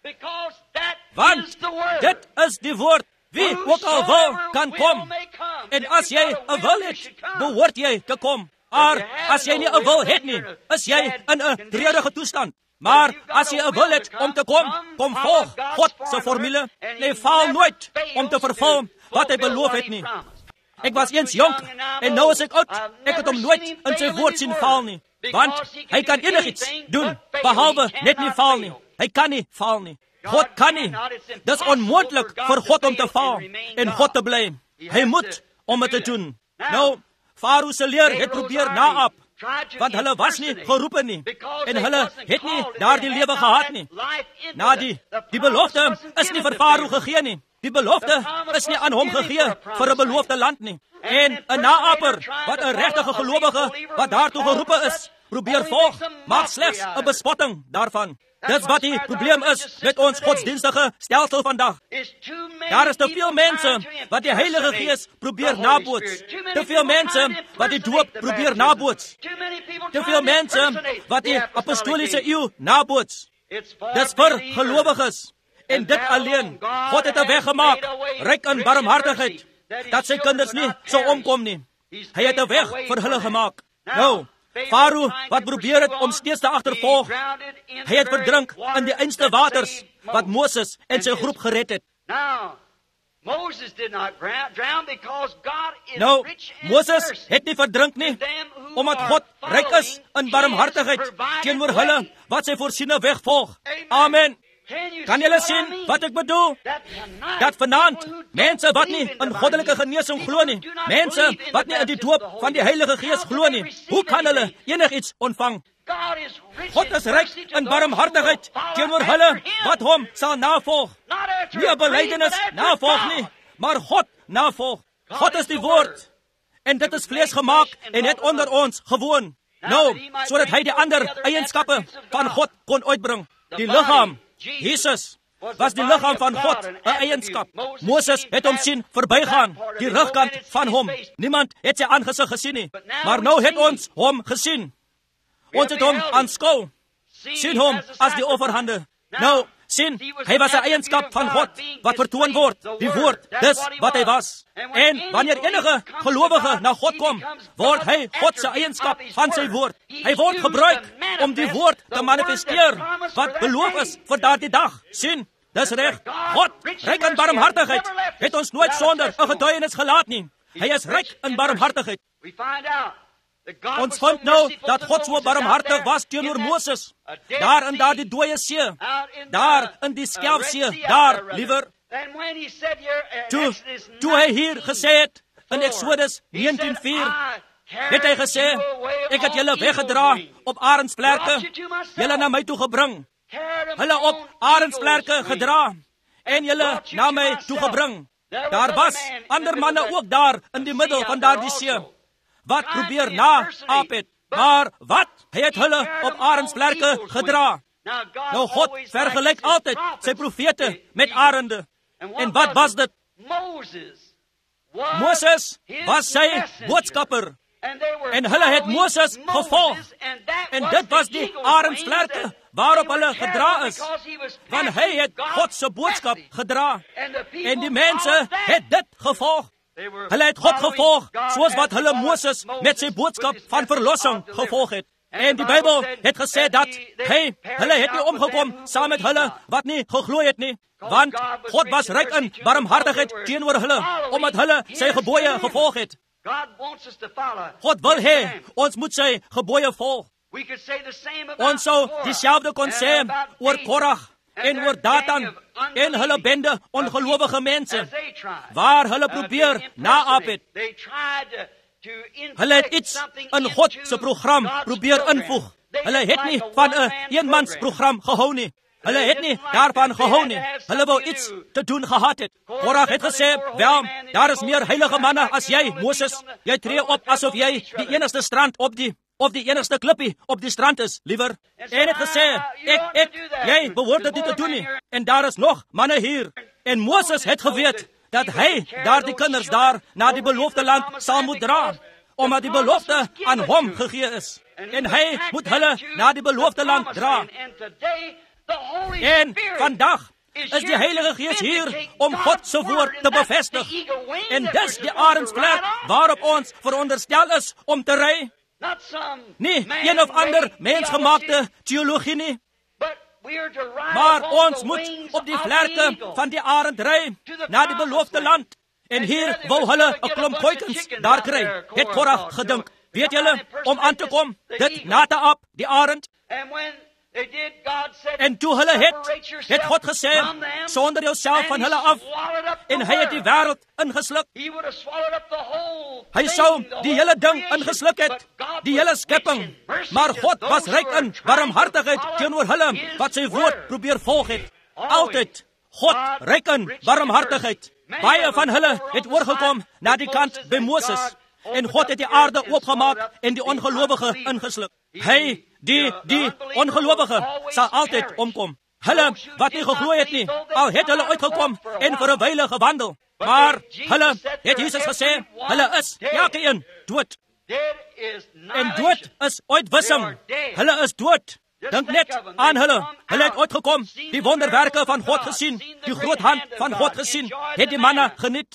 Want dit is die woord. Wie ook al wil, kan kom. En as jy 'n wil het, behoort jy te kom. Maar as jy nie 'n wil het nie, is jy in 'n treurige toestand. Maar as jy 'n wil het om te kom volg God se formule. Jy faal nooit om te vervul wat hy beloof het nie. Ek was eens jonk en nou is ek oud. Ek het hom nooit in sy woord sien faal nie. Want hy kan enigiets doen, behalwe net nie faal nie. Hy kan nie faal nie. God kan nie. Dit is onmoontlik vir God om te faal en God te bly. Hy moet om dit te doen. Nou, Farao se leer het probeer naap, want hulle was nie geroepe nie en hulle het nie daardie lewe gehad nie. Na die belofte is nie vir Farao gegee nie. Die belofte is nie aan hom gegee vir 'n beloofde land nie. En 'n naaper wat 'n regte gelowige wat daartoe geroepe is, probeer volg, maak slegs 'n bespotting daarvan. Dis wat die probleem is met ons godsdienstige stelsel vandag. Daar is te veel mense wat die Heilige Gees probeer naboots. Te veel mense wat die doop probeer naboots. Te veel mense wat die apostoliese eeu naboots. Dis vir gelowiges. En dit alleen. God het 'n weg gemaak, ryk in barmhartigheid, dat sy kinders nie sou omkom nie. Hy het 'n weg vir hulle gemaak. Nou, Farao wat probeer het om steeds te agtervolg, hy het verdrink in die einste waters wat Moses en sy groep gered het. Nou, Moses het nie verdrink nie, omdat God ryk is in barmhartigheid teenoor hulle wat sy voorsiene weg volg. Amen. Kan julle sien wat ek bedoel? Dat vanaand mense wat nie in goddelike genesing glo nie, mense wat nie in die doop van die Heilige Gees glo nie, hoe kan hulle enigiets ontvang? God is ryk in barmhartigheid teenoor hulle wat hom sal navolg. Nie 'n belydenis navolg nie, maar God navolg. God is die woord en dit is vlees gemaak en het onder ons gewoon. Nou, sodat hy die ander eienskappe van God kon uitbring. Die liggaam, Jesus, was die liggaam van God, 'n eienskap. Moses het hom sien verbygaan, die rugkant van hom. Niemand het sy aangesig gesien nie, maar nou het ons hom gesien. Ons het hom aanskou, sien hom as die offerhande. Nou, sien, hy was 'n eienskap van God, wat vertoon word, die woord, dis wat hy was. En wanneer enige gelowige na God kom, word hy God se eienskap van sy woord. Hy word gebruik om die woord te manifesteer, wat beloof is vir daardie dag. Sien, dis reg, God, ryk in barmhartigheid, het ons nooit sonder 'n getuienis gelaat nie. Hy is ryk in barmhartigheid. Ons vind nou dat God so barmhartig was teenoor Moses, daar in daardie dooie see, daar in die Skelfsee, daar, liewer. Toe hy hier gesê het, in Exodus 19:4, het hy gesê, ek het julle weggedra op arendsplerke, julle na my toe gebring, hulle op arendsplerke gedra, en julle na my toe gebring. Daar was ander manne ook daar, in die middel van daardie see, wat probeer na-aap het, maar wat? Hy het hulle op arendsplerke gedra. Nou God vergelyk altyd sy profete met arende. En wat was dit? Moses was sy boodskapper. En hulle het Moses gevolg. En dit was die arendsvlerke waarop hulle gedra is. Want hy het God se boodskap gedra. En die mense het dit gevolg. Hulle het God gevolg, soos wat hulle Moses met sy boodskap van verlossing gevolg het. En die Bybel het gesê dat hulle het nie omgekom saam met hulle wat nie geglo het nie. Want God was ryk in barmhartigheid teenoor hulle, omdat hulle sy gebooie gevolg het. God wil hê, ons moet sy gebooie volg. Ons sou dieselfde kon sê oor Korach en oor Datan en hulle bende ongelowige mense, waar hulle probeer naap het. Hulle het iets in God se program probeer invoeg. Hulle het nie van 'n eenmansprogram gehou nie. Hulle het nie daarvan gehou nie. Hulle wou iets te doen gehad het. Korach het gesê, wel, daar is meer heilige manne as jy, Moses. Jy tree op asof jy die enigste strand op die enigste klippie op die strand is, liewer. En het gesê, jy behoort dit nie te doen nie. En daar is nog manne hier. En Moses het geweet dat hy die kinders daar na die beloofde land sal moet dra, omdat die belofte aan hom gegee is. En hy moet hulle na die beloofde land dra. En vandag is die Heilige Gees hier om God se woord te bevestig. En dis die arendsvlerk waarop ons veronderstel is om te ry. Nie een of ander mensgemaakte teologie nie. Maar ons moet op die vlerke van die arend ry na die beloofde land. En hier wou hulle 'n klomp kuikens daar kry, het Korach gedink. Weet julle, om aan te kom, dit na te aap, die arend. En toe hulle het God gesê, sonder jouself van hulle af, en hy het die wêreld ingesluk. Hy sou die hele ding ingesluk het, die hele skepping. Maar God was ryk in barmhartigheid teenoor hulle wat sy woord probeer volg het. Altyd God ryk in barmhartigheid. Baie van hulle het oorgekom na die kant by Moses. En God het die aarde oopgemaak en die ongelowige ingesluk. Hy, die ongelowige, sal altyd omkom. Hulle wat nie geglo het nie, al het hulle uitgekom en vir 'n wyle gewandel. Maar hulle het Jesus gesê, hulle is elkeen dood. En dood is uitwissing. Hulle is dood. Dink net aan hulle. Hulle het uitgekom, die wonderwerke van God gesien, die groot hand van God gesien, het die manne geniet.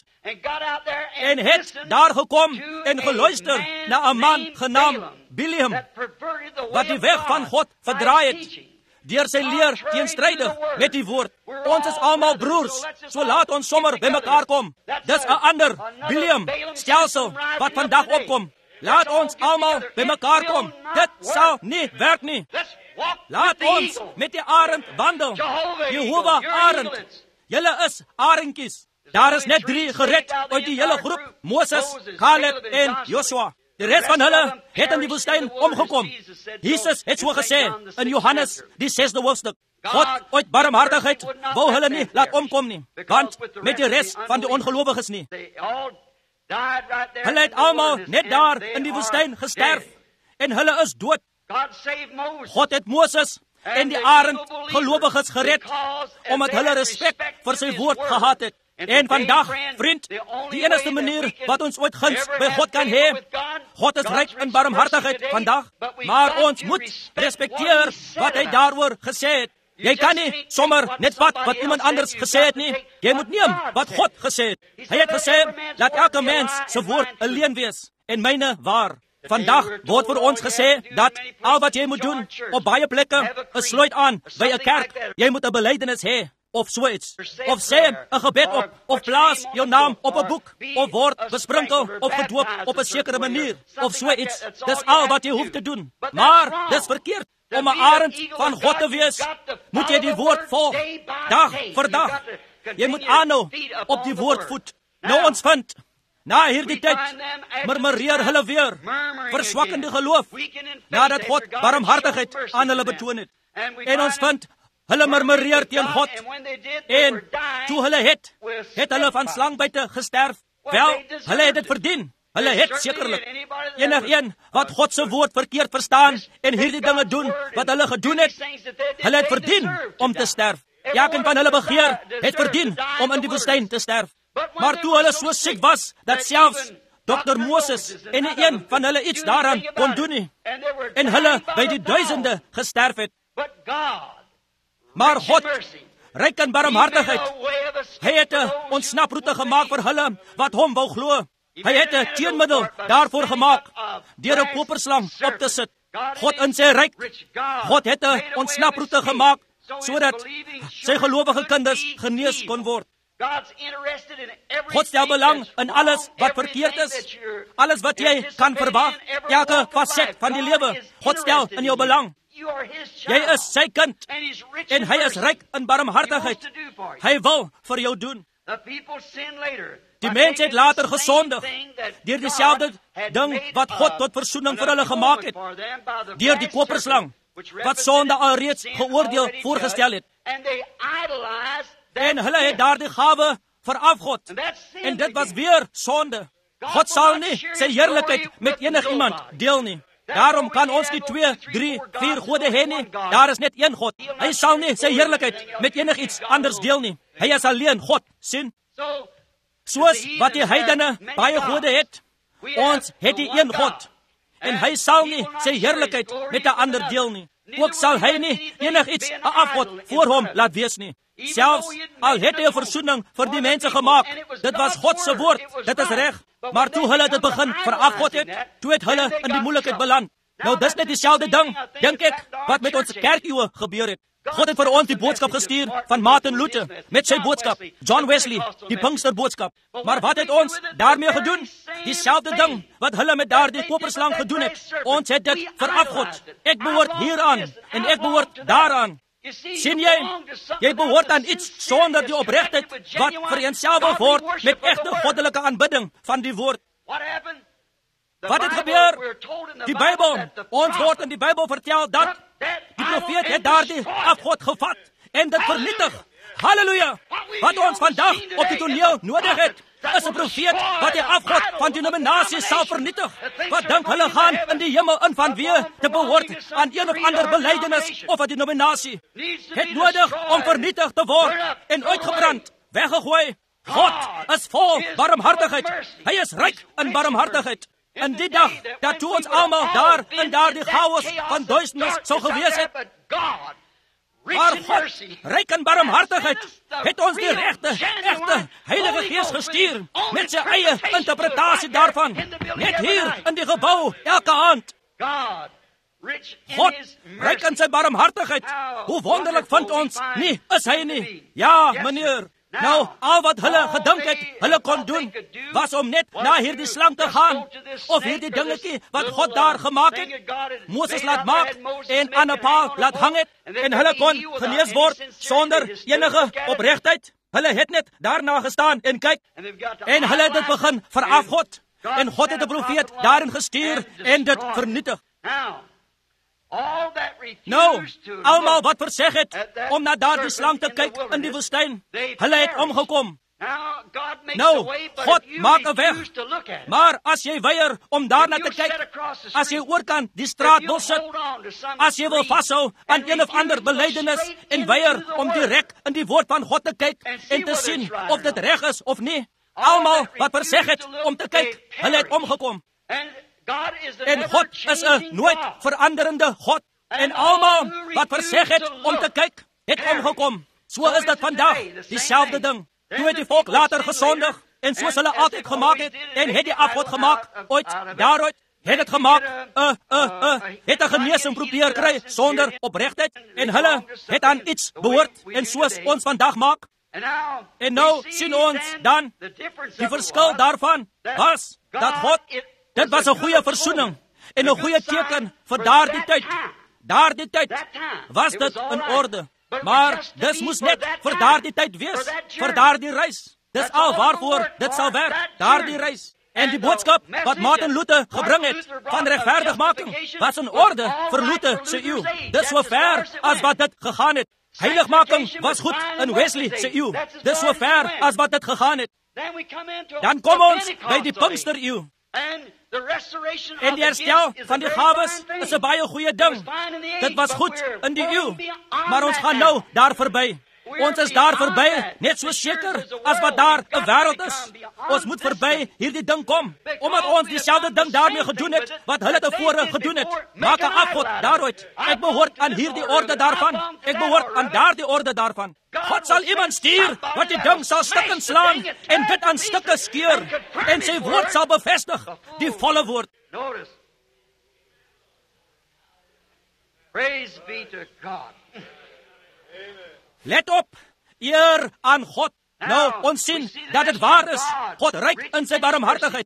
En het daar gekom en geluister na 'n man genaamd Biliam, wat die weg van God verdraai het, deur sy leer teenstrydig met die woord. Ons is almal broers, so laat ons sommer by mekaar kom. Dis 'n ander Biliam stelsel wat vandag opkom. Laat ons almal by mekaar kom. Dit sal nie werk nie. Laat ons met die arend wandel. Jehovah arend. Julle is arendjies. Daar is net 3 gered uit die hele groep, Moses, Caleb en Joshua. Die res van hulle het in die woestyn omgekom. Jesus het so gesê in Johannes die 6de hoofstuk. God uit barmhartigheid wou hulle nie laat omkom nie, want met die res van die ongelowiges nie. Hulle het almal net daar in die woestyn gesterf en hulle is dood. God het Moses en die arend gelowiges gered omdat hulle respek vir sy woord gehad het. En vandag, vriend, die enigste manier wat ons ooit guns by God kan hê, God is ryk in barmhartigheid vandag, maar ons moet respekteer wat hy daaroor gesê het. Jy kan nie sommer net wat iemand anders gesê het nie. Jy moet neem wat God gesê het. Hy het gesê, laat elke mens se woord alleen wees en myne waar. Vandag word vir ons gesê dat al wat jy moet doen op baie plekke is sluit aan by 'n kerk. Jy moet 'n belydenis hê. Of so iets, of sê 'n gebed op, of plaas jou naam op 'n boek, of word besprinkel of gedoop op 'n sekere manier, of so iets. Dis al wat jy hoef te doen. Maar dis verkeerd. Om 'n arend van God te wees, moet jy die woord volg, dag vir dag. Jy moet aanhou op die woord voet. Nou ons vind, na hierdie tyd, murmureer hulle weer, verswakkende geloof, nadat God barmhartigheid aan hulle betoon het. En ons vind, hulle murmureer teen God, en toe hulle het hulle van slangbyte gesterf. Wel, hulle het dit verdien. Hulle het sekerlik. Enigeen wat God se woord verkeerd verstaan en hierdie dinge doen wat hulle gedoen het, hulle het verdien om te sterf. Elkeen van hulle begeer het verdien om in die woestyn te sterf. Maar toe hulle so siek was dat selfs Dr. Moses en nie een van hulle iets daaraan kon doen nie. En hulle by die duisende gesterf het. Maar God, ryk in barmhartigheid, hy het 'n ontsnaproete gemaak vir hulle wat hom wou glo. Hy het 'n teenmiddel daarvoor gemaak deur 'n koperslang op te sit. God in sy ryk, God het 'n ontsnaproete gemaak sodat sy gelowige kinders genees kon word. God stel belang in alles wat verkeerd is, alles wat jy kan verwag, elke faset van die lewe. God stel in jou belang. Jy is sy kind en hy is ryk in barmhartigheid. Hy wil vir jou doen. Die mens het later gesondig deur dieselfde ding wat God tot versoening vir hulle gemaak het, deur die koperslang wat sonde alreeds geoordeel voorgestel het. En hulle het daardie gawe verafgod. En dit was weer sonde. God sal nie sy heerlikheid met enigiemand deel nie. Daarom kan ons nie 2, 3, 4 gode hê nie. Daar is net een God. Hy sal nie sy heerlikheid met enigiets anders deel nie. Hy is alleen God. Sien? Soos wat die heidene baie gode het, ons het die een God. En hy sal nie sy heerlikheid met 'n ander deel nie. Ook sal hy nie enigiets 'n afgod voor hom laat wees nie. Selfs al het hy 'n versoening vir die mense gemaak, dit was God se woord, dit is reg. Maar toe hulle dit begin verafgod het, toe het hulle in die moeilikheid beland. Nou dis net dieselfde ding, dink ek, wat met ons kerkeeue gebeur het. God het vir ons die boodskap gestuur van Martin Luther met sy boodskap, John Wesley, die Pinksterboodskap. Maar wat het ons daarmee gedoen? Dieselfde ding wat hulle met daardie koperslang gedoen het. Ons het dit verafgod. Ek behoort hieraan en ek behoort daaraan. Sien jy? Jy behoort aan iets sonder die opregtheid wat vereenselwig word met egte goddelike aanbidding van die woord. Wat het gebeur? Die Bybel, ons word in die Bybel vertel dat die profeet het daardie afgod gevat en dit vernietig. Halleluja! Wat ons vandag op die toneel nodig het, is 'n profeet wat die afgod van die denominasie sal vernietig. Wat dink hulle gaan in die hemel in vanweë te behoort aan een of ander belydenis of 'n denominasie? Het nodig om vernietig te word en uitgebrand, weggegooi. God is vol barmhartigheid. Hy is ryk in barmhartigheid. In die dag dat toe ons almal daar in daardie chaos van duisternis sou gewees het, maar God, ryk in barmhartigheid, het ons die regte, egte Heilige Gees gestuur met sy eie interpretasie daarvan, net hier in die gebou elke aand. God, ryk in sy barmhartigheid. Hoe wonderlik vind ons nie, is hy nie? Ja, meneer. Nou, al wat hulle gedink het, hulle kon doen, was om net na hierdie slang te gaan, of hierdie dingetjie wat God daar gemaak het, Moses laat maak en aan 'n paal laat hang het, en hulle kon genees word sonder enige opregtheid. Hulle het net daarna gestaan en kyk, en hulle het dit begin verafgod, en God het 'n profeet daarin gestuur en dit vernietig. Nou, almal wat verseg het om na daardie slang te kyk in die woestyn, hulle het omgekom. Nou, God maak 'n weg. Maar as jy weier om daarna te kyk, as jy oor kan die straat wil sit, as jy wil vashou aan een of ander belydenis en weier om direk in die woord van God te kyk en te sien of dit reg is of nie, almal wat verseg het om te kyk, hulle het omgekom. En God is 'n nooit veranderende God. En almal wat verseg het om te kyk, het omgekom. So is dit vandag, dieselfde ding. Toe het die volk later gesondig, en soos hulle altyd gemaak het, en het die afgod gemaak, daaruit het het gemaak, het 'n genesing probeer kry, sonder opregtheid, en hulle het aan iets behoort, en soos ons vandag maak. En nou sien ons dan, die verskil daarvan was, dat God, dit was 'n goeie versoening, en 'n goeie teken vir daardie tyd. Daardie tyd was dit in orde. Maar dis moes net vir daardie tyd wees, vir daardie reis. Dis al waarvoor dit sal werk, daardie reis. En die boodskap wat Martin Luther gebring het, van regverdigmaking, was in orde vir Luther se eeu. Dis so ver as wat dit gegaan het. Heiligmaking was goed in Wesley se eeu. Dis so ver as wat dit gegaan het. Dan kom ons by die Pinkster-eeu. En die herstel van die gawes is 'n baie goeie ding. Dit was goed in die eeu, maar ons gaan nou daar verby. Ons is daar verby, net so seker as wat daar 'n wêreld is. Ons moet verby hierdie ding kom, omdat ons dieselfde ding daarmee gedoen het wat hulle tevore gedoen het. Maak 'n afgod daaruit. Ek behoort aan hierdie orde daarvan. Ek behoort aan daardie orde daarvan. God sal iemand stuur wat die ding sal stukken slaan en dit aan stukke skeur en sy woord sal bevestig, die volle woord. Notice. Praise be to God. Let op, eer aan God. Nou, ons sien dat dit waar is. God ryk in sy barmhartigheid.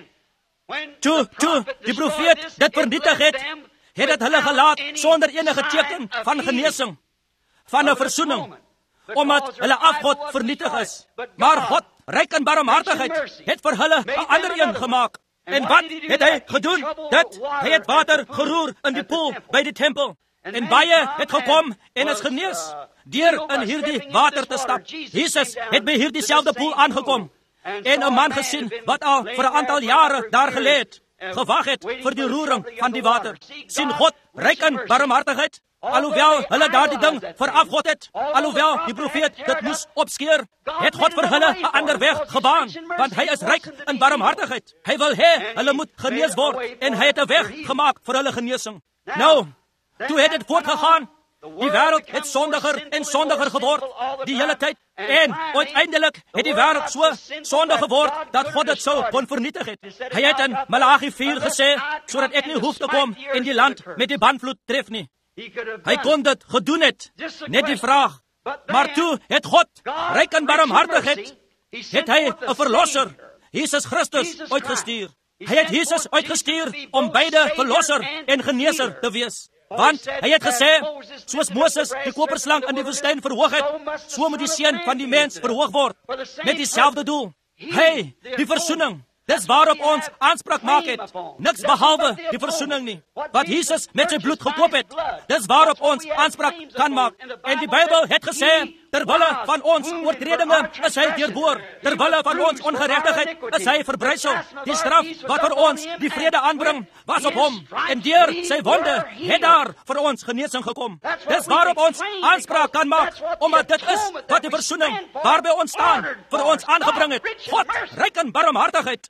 Toe die profeet dit vernietig het dit hulle gelaat sonder enige teken van genesing, van 'n versoening, omdat hulle afgod vernietig is. Maar God, ryk in barmhartigheid, het vir hulle 'n ander een gemaak. En wat het hy gedoen? Hy het water geroer in die poel by die tempel. En baie het gekom en is genees deur in hierdie water te stap. Jesus het by hierdie selfde poel aangekom en 'n man gesien wat al vir 'n aantal jare daar gelê het, gewag het vir die roering van die water. Sien God ryk in barmhartigheid, alhoewel hulle daardie ding verafgod het, alhoewel die profeet dit moes opskeer, het God vir hulle 'n ander weg gebaan, want hy is ryk in barmhartigheid. Hy wil hê hulle moet genees word en hy het 'n weg gemaak vir hulle genesing. Nou, toe het dit voortgegaan. Die wêreld het sondiger en sondiger geword die hele tyd. En uiteindelik het die wêreld so sondig geword dat God dit sou kon vernietig het. Hy het in Maleagi 4 gesê, sodat ek nie hoef te kom en die land met die bandvloed tref nie. Hy kon dit gedoen het, net die vraag. Maar toe het God, ryk in barmhartigheid, het hy 'n verlosser, Jesus Christus, uitgestuur. Hy het Jesus uitgestuur om beide verlosser en geneeser te wees. Want hy het gesê, soos Moses die koperslang in die woestyn verhoog het, so moet die seun van die mens verhoog word, met dieselfde doel. Hy, die versoening, dis waarop ons aanspraak maak het, niks behalwe die versoening nie, wat Jesus met sy bloed gekoop het, dis waarop ons aanspraak kan maak. En die Bybel het gesê, terwille van ons oortredinge is hy deurboor, terwille van ons ongeregtigheid is hy verbrysel. Die straf wat vir ons die vrede aanbring, was op hom, en deur sy wonde het daar vir ons genesing gekom. Dis waarop ons aanspraak kan maak, omdat dit is wat die versoening waarby ons staan vir ons aangebring het. God, ryk in barmhartigheid.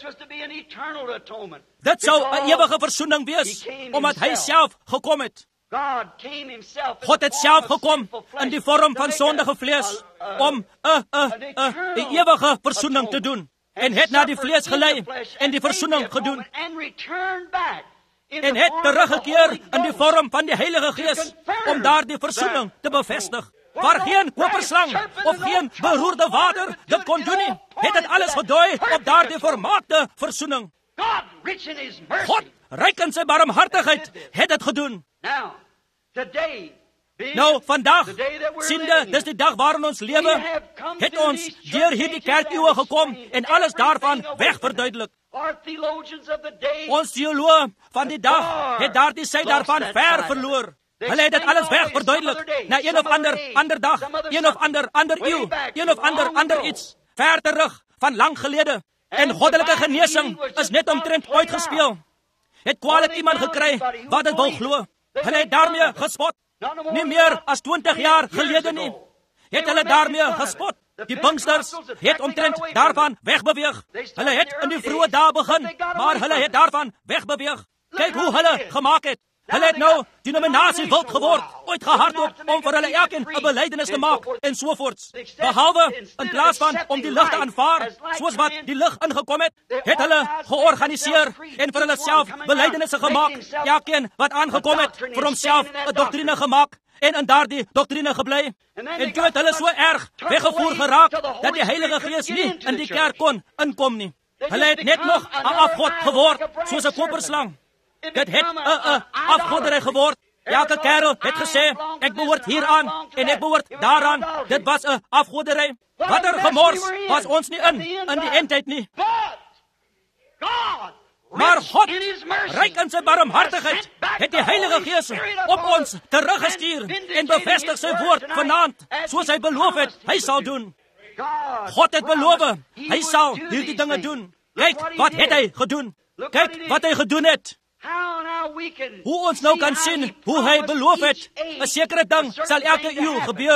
Dit sou 'n ewige versoening wees, omdat hy self gekom het. God het self gekom in die vorm van sondige vlees om 'n ewige versoening te doen, en het na die vlees gelei en die versoening gedoen, en het teruggekeer in die vorm van die Heilige Gees om daardie versoening te bevestig. Waar geen koperslang of geen beroerde water dit kon doen nie, het dit alles gedooi op daardie volmaakte versoening. God, ryk in sy barmhartigheid, het dit gedoen. Nou, vandag, siende, dis die dag waarin ons lewe, het ons deur hierdie kerkeeue gekom en alles daarvan wegverduidelik. Ons teoloë van die dag het daardie sy daarvan ver verloor. Hulle het dit alles wegverduidelik na een of ander dag, een of ander eeuw, een of ander iets, ver terug, van lang gelede. En goddelike genesing is net omtrent uitgespeel. Het kwalijk iemand gekry wat het wil glo. Hulle het daarmee gespot. Nie meer as 20 jaar gelede nie, het hulle daarmee gespot. Die Pinksters het omtrent daarvan wegbeweeg. Hulle het in die vroeë dae begin, maar hulle het daarvan wegbeweeg. Kyk hoe hulle gemaak het. Hulle het nou denominasie wild geword, uitgehardop om vir hulle elkeen 'n belydenis te maak en sovoorts. Behalwe in plaas van om die lig te aanvaar, soos wat die lig ingekom het, het hulle georganiseer en vir hulle self belydenisse gemaak. Elkeen wat aangekom het, vir homself 'n doktrine gemaak en in daardie doktrine gebly. En toe het hulle so erg weggevoer geraak dat die Heilige Gees nie in die kerk kon inkom nie. Hulle het net nog 'n afgod geword, soos 'n koperslang. Dit het 'n afgoderry geword. Elke kerel het gesê, ek behoort hieraan en ek behoort daaraan. Dit was 'n afgoderry. Watter gemors was ons nie in die eindtyd nie. Maar God, ryk in sy barmhartigheid, het die Heilige Gees op ons teruggestuur en bevestig sy woord vanaand, soos hy beloof het, hy sal doen. God het beloof, hy sal hierdie dinge doen. Kyk, wat het hy gedoen? Kyk wat hy gedoen het. Hoe ons nou kan sien hoe hy beloof het, 'n sekere ding sal elke eeu gebeur.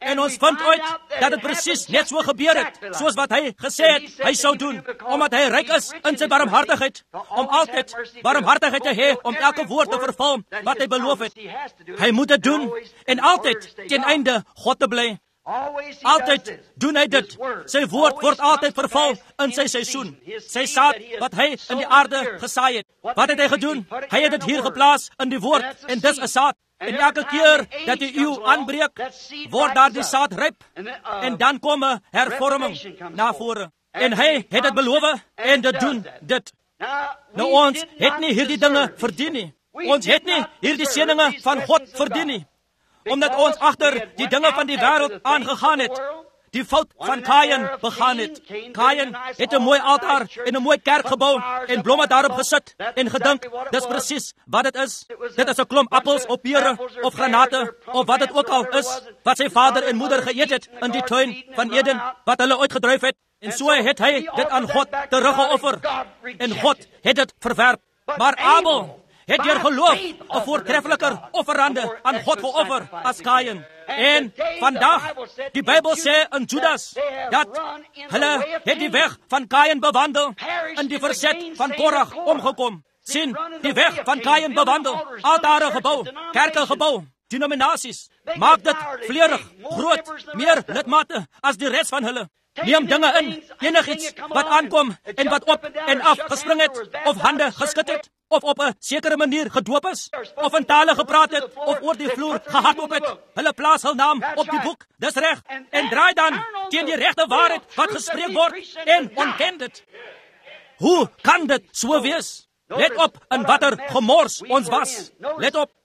En ons vind uit dat het presies net so gebeur het, soos wat hy gesê het hy sou doen, omdat hy ryk is in sy barmhartigheid, om altyd barmhartigheid te hê, om elke woord te vervul wat hy beloof het. Hy moet dit doen, en altyd ten einde God te bly. Altyd doen hy dit. Sy woord word altyd vervul in sy seisoen. Sy saad wat hy in die aarde gesaai het. Wat het hy gedoen? Hy het dit hier geplaas in die woord, en dis 'n saad. En elke keer dat die eeu aanbreek, word daar die saad ryp, en dan kom 'n hervorming na vore. En hy het dit beloof, en dit doen dit. Nou ons het nie hierdie dinge verdien nie. Ons het nie hierdie seëninge van God verdien nie. Omdat ons agter die dinge van die wêreld aangegaan het, die fout van Kain begaan het. Kain het 'n mooi altaar en 'n mooi kerk gebou en blomme daarop gesit en gedink, dis presies wat dit is. Dit is 'n klomp appels of pere of granate of wat dit ook al is, wat sy vader en moeder geëet het in die tuin van Eden, wat hulle uitgedryf het. En so het hy dit aan God teruggeoffer. En God het dit verwerp. Maar Abel het deur geloof 'n voortreffeliker offerande aan God geoffer as Kain. En vandag, die Bybel sê in Judas, dat hulle het die weg van Kain bewandel, in die verzet van Korach omgekom. Sien, die weg van Kain bewandel, altare gebou, kerke gebou, denominasies. Maak dit vleurig, groot, meer lidmate as die res van hulle. Neem dinge in, enigiets wat aankom en wat op en af gespring het, of hande geskit het, of op 'n sekere manier gedoop is, of in tale gepraat het, of oor die vloer gehardloop het. Hulle plaas hul naam op die boek, dis reg, en draai dan teen die regte waarheid wat gespreek word, en ontken dit. Hoe kan dit so wees? Let op in watter gemors ons was. Let op.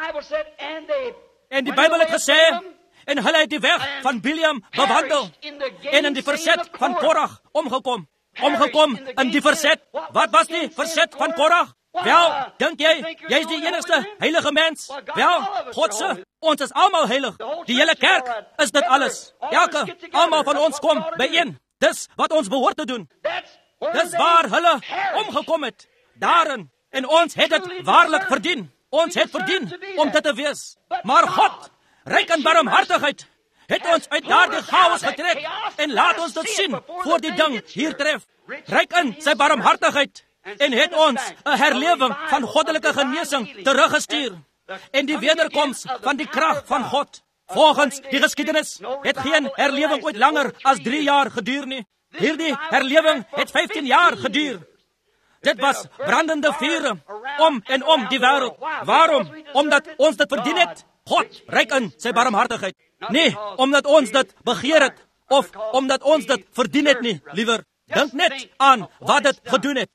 En die Bybel het gesê, en hulle het die weg van Biliam bewandel, en in die verzet van Korach omgekom. Omgekom in die verzet. Wat was die verzet van Korach? Wel, dink jy is die enigste heilige mens? Wel, God se, ons is almal heilig. Die hele kerk is dit alles. Almal van ons kom byeen. Dis wat ons behoort te doen. Dis waar hulle omgekom het. Daarin. En ons het dit waarlik verdien. Ons het verdien om dit te wees. Maar God, ryk in barmhartigheid, het ons uit daardie chaos getrek en laat ons dit sien voor die ding hier tref. Ryk in sy barmhartigheid en het ons 'n herlewing van goddelike genesing teruggestuur en die wederkoms van die krag van God. Volgens die geskiedenis het geen herlewing ooit langer as 3 jaar geduur nie. Hierdie herlewing het 15 jaar geduur. Dit was brandende vure om en om die wêreld. Waarom? Omdat ons dit verdien het. God ryk in sy barmhartigheid. Nee, omdat ons dit begeer het, of omdat ons dit verdien het nie, liewer. Dink net aan wat dit gedoen het.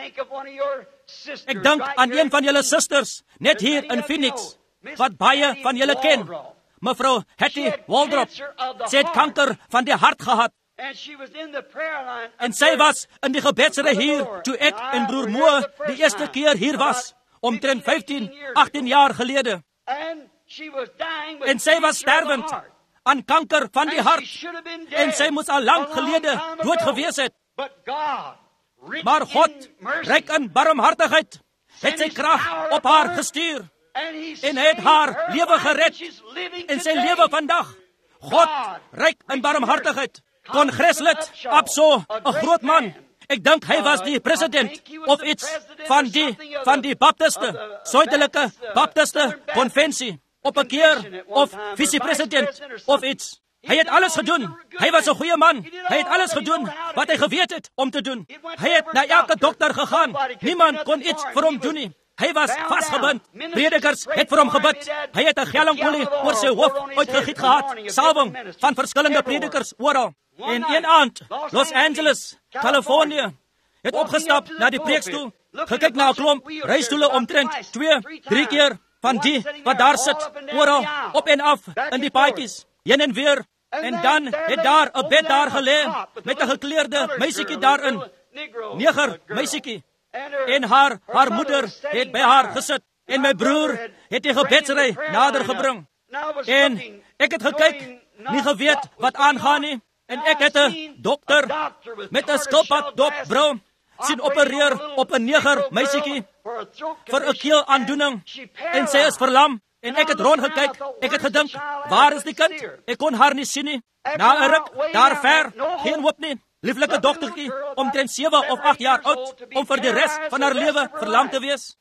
Ek dink aan een van julle susters, net hier in Phoenix, wat baie van julle ken. Mevrou Hattie Waldrop. Sy het kanker van die hart gehad. En sy was in die gebedsry hier, toe ek en broer Moe die eerste keer hier was, omtrent 15, 18 jaar gelede. En sy was sterwend aan kanker van die hart. En sy moes al lang gelede dood gewees het. Maar God, ryk in barmhartigheid, het sy krag op haar gestuur. En hy het haar lewe gered. En sy lewe vandag. God, ryk in barmhartigheid. Kongreslid, Abso, 'n groot man. Ek dink hy was die president of iets van die Baptiste, Suidelike Baptiste Konvensie. Op 'n keer, of vice-president, of iets. Hy het alles gedoen. Hy was 'n goeie man. Hy het alles gedoen wat hy geweet het om te doen. Hy het na elke dokter gegaan. Niemand kon iets vir hom doen nie. Hy was vasgebind. Predikers het vir hom gebid. Hy het 'n gellingolie oor sy hoof uitgegiet gehad. Salwing van verskillende predikers oral. En een aand, Los Angeles, Californië, het opgestap na die preekstoel, gekyk na 'n klomp reistoele omtrent 2, 3 keer van die wat daar sit, oral, op en af, in die paadjies, heen en weer. En dan het daar 'n bed daar gelê, met 'n gekleurde meisiekie daarin, neger meisiekie. En haar moeder het by haar gesit, en my broer het die gebedsry nader gebring. En ek het gekyk, nie geweet wat aangaan nie. En ek het 'n dokter met 'n skilpad dop bril sien opereer op 'n neger meisietjie vir 'n keelaandoening en sy is verlam. En ek het rondgekyk, ek het gedink, waar is die kind? Ek kon haar nie sien nie. Na 'n ruk, daar ver, geen hoop nie. Lieflike dogtertjie, omtrent 7 of 8 jaar oud, om vir die res van haar lewe verlam te wees.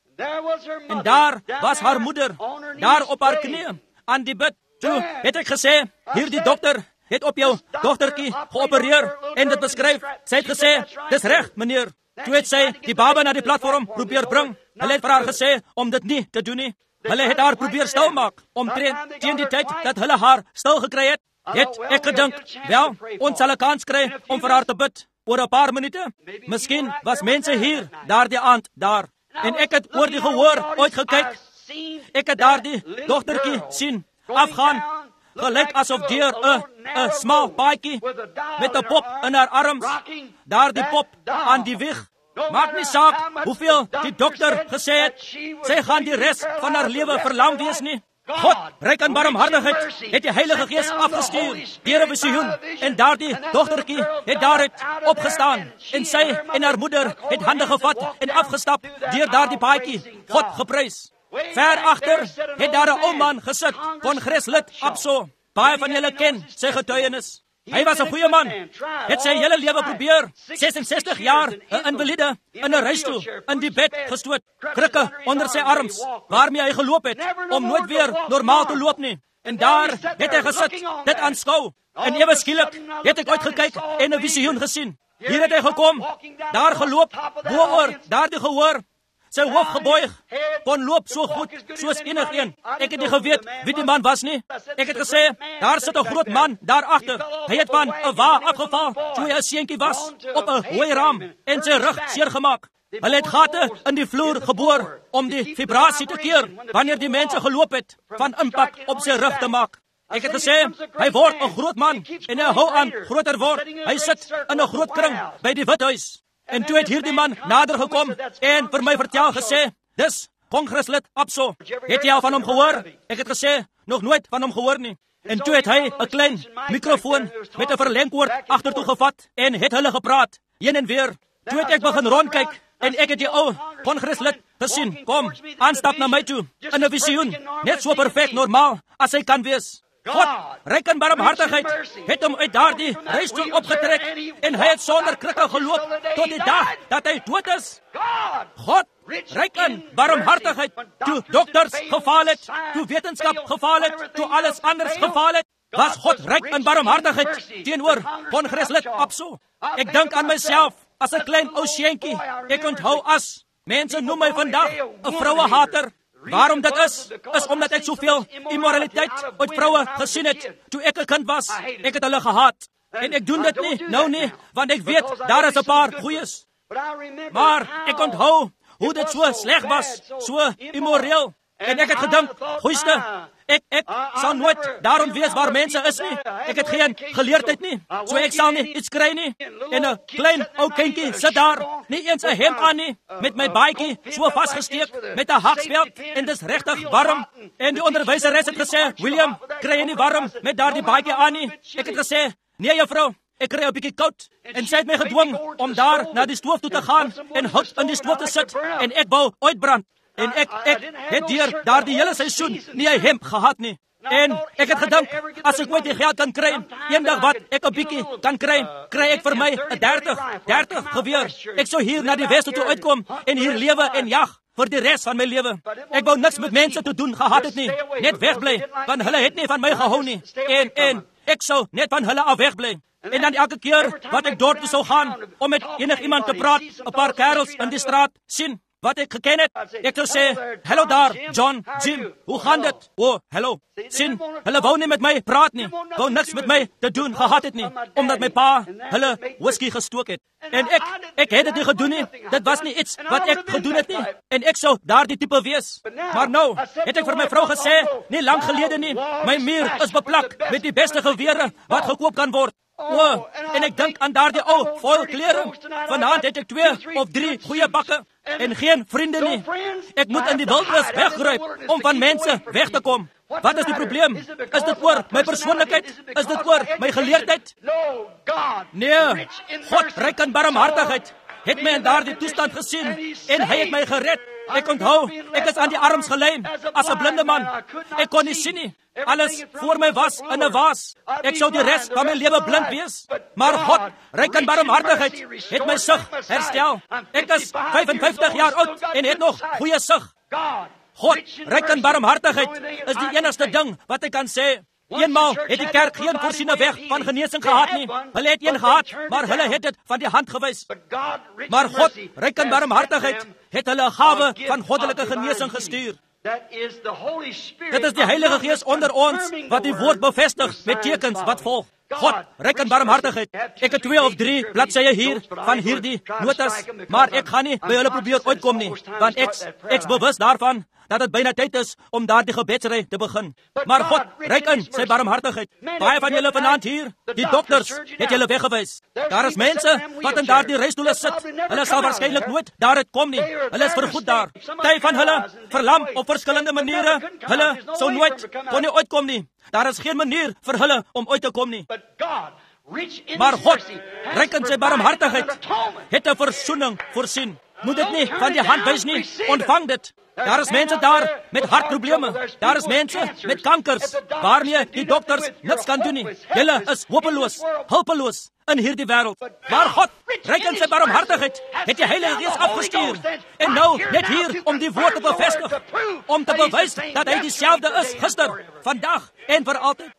En daar was haar moeder, daar op haar knieë, aan die bid. Toe het ek gesê, hierdie dokter het op jou dogtertjie geopereer en dit beskryf. Sy het gesê, dis reg, meneer. Toe het sy die baba na die platform probeer bring. Hulle het vir haar gesê om dit nie te doen nie. Hulle het haar probeer stil maak, omtrent teen die tyd dat hulle haar stil gekry het. Het ek gedink, wel, ons sal 'n kans kry om vir haar te bid oor 'n paar minute. Miskien was mense hier daardie aand daar. En ek het oor die gehoor uitgekyk. Ek het daardie dogtertjie sien afgaan, gelyk asof deur 'n smal paadjie met 'n pop in haar arms. Daardie pop aan die wieg. Maak nie saak hoeveel die dokter gesê het, sy gaan die res van haar lewe verlam wees nie. God, ryk aan barmhartigheid, het die Heilige Gees afgestuur deur 'n visioen en daardie dogtertjie het daaruit opgestaan en sy en haar moeder het hande gevat en afgestap deur daardie paadjie. God geprys. Ver agter het daar 'n ou man gesit, kongreslid Abso. Baie van julle ken sy getuienis. Hy was 'n goeie man. Het sy hele lewe probeer. 66 jaar, 'n invalide, in 'n reistool, in die bed gestoot, krikke onder sy arms, waarmee hy geloop het, om nooit weer normaal te loop nie. En daar het hy gesit, dit aanskou. En ewe skielik het ek uitgekyk en 'n visioen gesien. Hier het hy gekom, daar geloop, bo-oor daardie gehoor, sy hoof geboog, kon loop so goed soos enigeen. Ek het nie geweet wie die man was nie. Ek het gesê, daar sit 'n groot man daar agter. Hy het van 'n wa afgeval toe hy 'n seentjie was, op 'n hoë raam en sy rug seer gemaak. Hulle het gate in die vloer geboor om die vibrasie te keer wanneer die mense geloop het, van impak op sy rug te maak. Ek het gesê, hy word 'n groot man en hy hou aan groter word. Hy sit in 'n groot kring by die Withuis. En toe het hierdie man nader gekom en vir my vertel gesê, dis kongreslid Abso. Het jy al van hom gehoor? Ek het gesê, nog nooit van hom gehoor nie. En toe het hy 'n klein mikrofoon met 'n verlengkoord agtertoe gevat en het hulle gepraat, heen en weer. Toe het ek begin rondkyk en ek het die ou kongreslid gesien, kom, aanstap na my toe, in 'n visioen, net so perfek normaal as hy kan wees. God, ryk in barmhartigheid, het hom uit daardie reistool opgetrek en hy het sonder krikke geloop tot die dag dat hy dood is. God, ryk in barmhartigheid, toe dokters gefaal het, toe wetenskap gefaal het, toe alles anders gefaal het, was God ryk in barmhartigheid teenoor kongreslid Abso. Ek dink aan myself as 'n klein ou seentjie. Ek onthou as mense noem my vandag 'n vrouehater. Waarom dit is omdat ek soveel immoraliteit uit vroue gesien het toe ek 'n kind was. Ek het hulle gehaat. En ek doen dit nie nou nie, want ek weet daar is 'n paar goeies. Maar ek onthou hoe dit so sleg was, so immoreel. En ek het gedink, goeiste, ek sal nooit daarom wees waar mense is nie. Ek het geen geleerdheid nie, so ek sal nie iets kry nie. En 'n klein ou kindjie sit daar, nie eens 'n hemp aan nie, met my baadjie so vasgesteek met 'n hakspeld en dis regtig warm. En die onderwyseres het gesê, William, kry jy nie warm met daardie baadjie aan nie? Ek het gesê, nee juffrou, ek kry 'n bietjie koud. En sy het my gedwing om daar na die stoof toe te gaan en hout in die stoof te sit en ek wou uitbrand. En ek het deur daardie hele seisoen nie 'n hemp gehad nie. En ek het gedink, as ek ooit die geld kan kry, eendag wat ek 'n bietjie kan kry, kry ek vir my 'n 30 geweer. Ek sou hier na die weste toe uitkom en hier lewe en jag vir die res van my lewe. Ek wou niks met mense te doen gehad het nie, net wegbly, want hulle het nie van my gehou nie. En ek sou net van hulle af wegbly. En dan elke keer wat ek dorp toe sou gaan om met enigiemand te praat, 'n paar kerels in die straat sien wat ek geken het, ek sou sê, hallo daar, John, Jim, hoe gaan dit? Hallo, sien, hulle wou nie met my praat nie, wou niks met my te doen gehad het nie, omdat my pa hulle whisky gestook het. En ek het dit nie gedoen nie, dit was nie iets wat ek gedoen het nie, en ek sou daar die type wees. Maar nou, het ek vir my vrou gesê, nie lang gelede nie, my muur is beplak met die beste gewere wat gekoop kan word. En ek dink aan daardie ou foil klere. Vanaand het ek 2 of 3 goeie bakke en geen vriende nie. Ek moet in die wildernis weggryp om van mense weg te kom. Wat is die probleem? Is dit oor my persoonlikheid? Is dit oor my geleerdheid? Nee, God ryk in barmhartigheid het my in daardie toestand gesien en hy het my gered. Ek onthou, ek is aan die arms gelyn as 'n blinde man. Ek kon nie sien nie. Alles voor my was in 'n waas. Ek sou die res van my lewe blind wees. Maar God, ryk in barmhartigheid, het my sig herstel. Ek is 55 jaar oud en het nog goeie sig. God, ryk in barmhartigheid, is die enigste ding wat ek kan sê. Eenmaal het die kerk geen voorsiene weg van genesing gehad nie. Hulle het een gehad, maar hulle het dit van die hand gewys. Maar God, ryk in barmhartigheid, het hulle 'n gawe van goddelike genesing gestuur. Dit is die Heilige Gees onder ons wat die woord bevestig met tekens wat volg. God, ryk in barmhartigheid. Ek het 2 of 3 bladsye hier van hierdie notas, maar ek gaan nie by hulle probeer uitkom nie, want ek's bewus daarvan dat dit byna tyd is om daardie gebedsry te begin. Maar God, ryk in sy barmhartigheid. Baie van julle vanaand hier, die dokters, het julle weggewys. Daar is mense wat in daardie reistoele sit. Hulle sal waarskynlik nooit daaruit kom nie. Hulle is vergoed daar. Party van hulle verlam op verskillende maniere. Hulle sou nooit kon nie uitkom nie. Daar is geen manier vir hulle om uit te kom nie. Maar God, ryk in sy barmhartigheid, het 'n versoening voorsien. Moet dit nie van die hand wys nie. Ontvang dit. Daar is mense daar met hartprobleme. Daar is mense met kankers waarmee die dokters niks kan doen nie. Julle is hopeloos, hulpeloos in hierdie wêreld. Maar God, ryk in sy barmhartigheid, het die Heilige Gees afgestuur. En nou net hier om die woord te bevestig, om te bewys dat hy dieselfde is gister, vandag en vir altyd.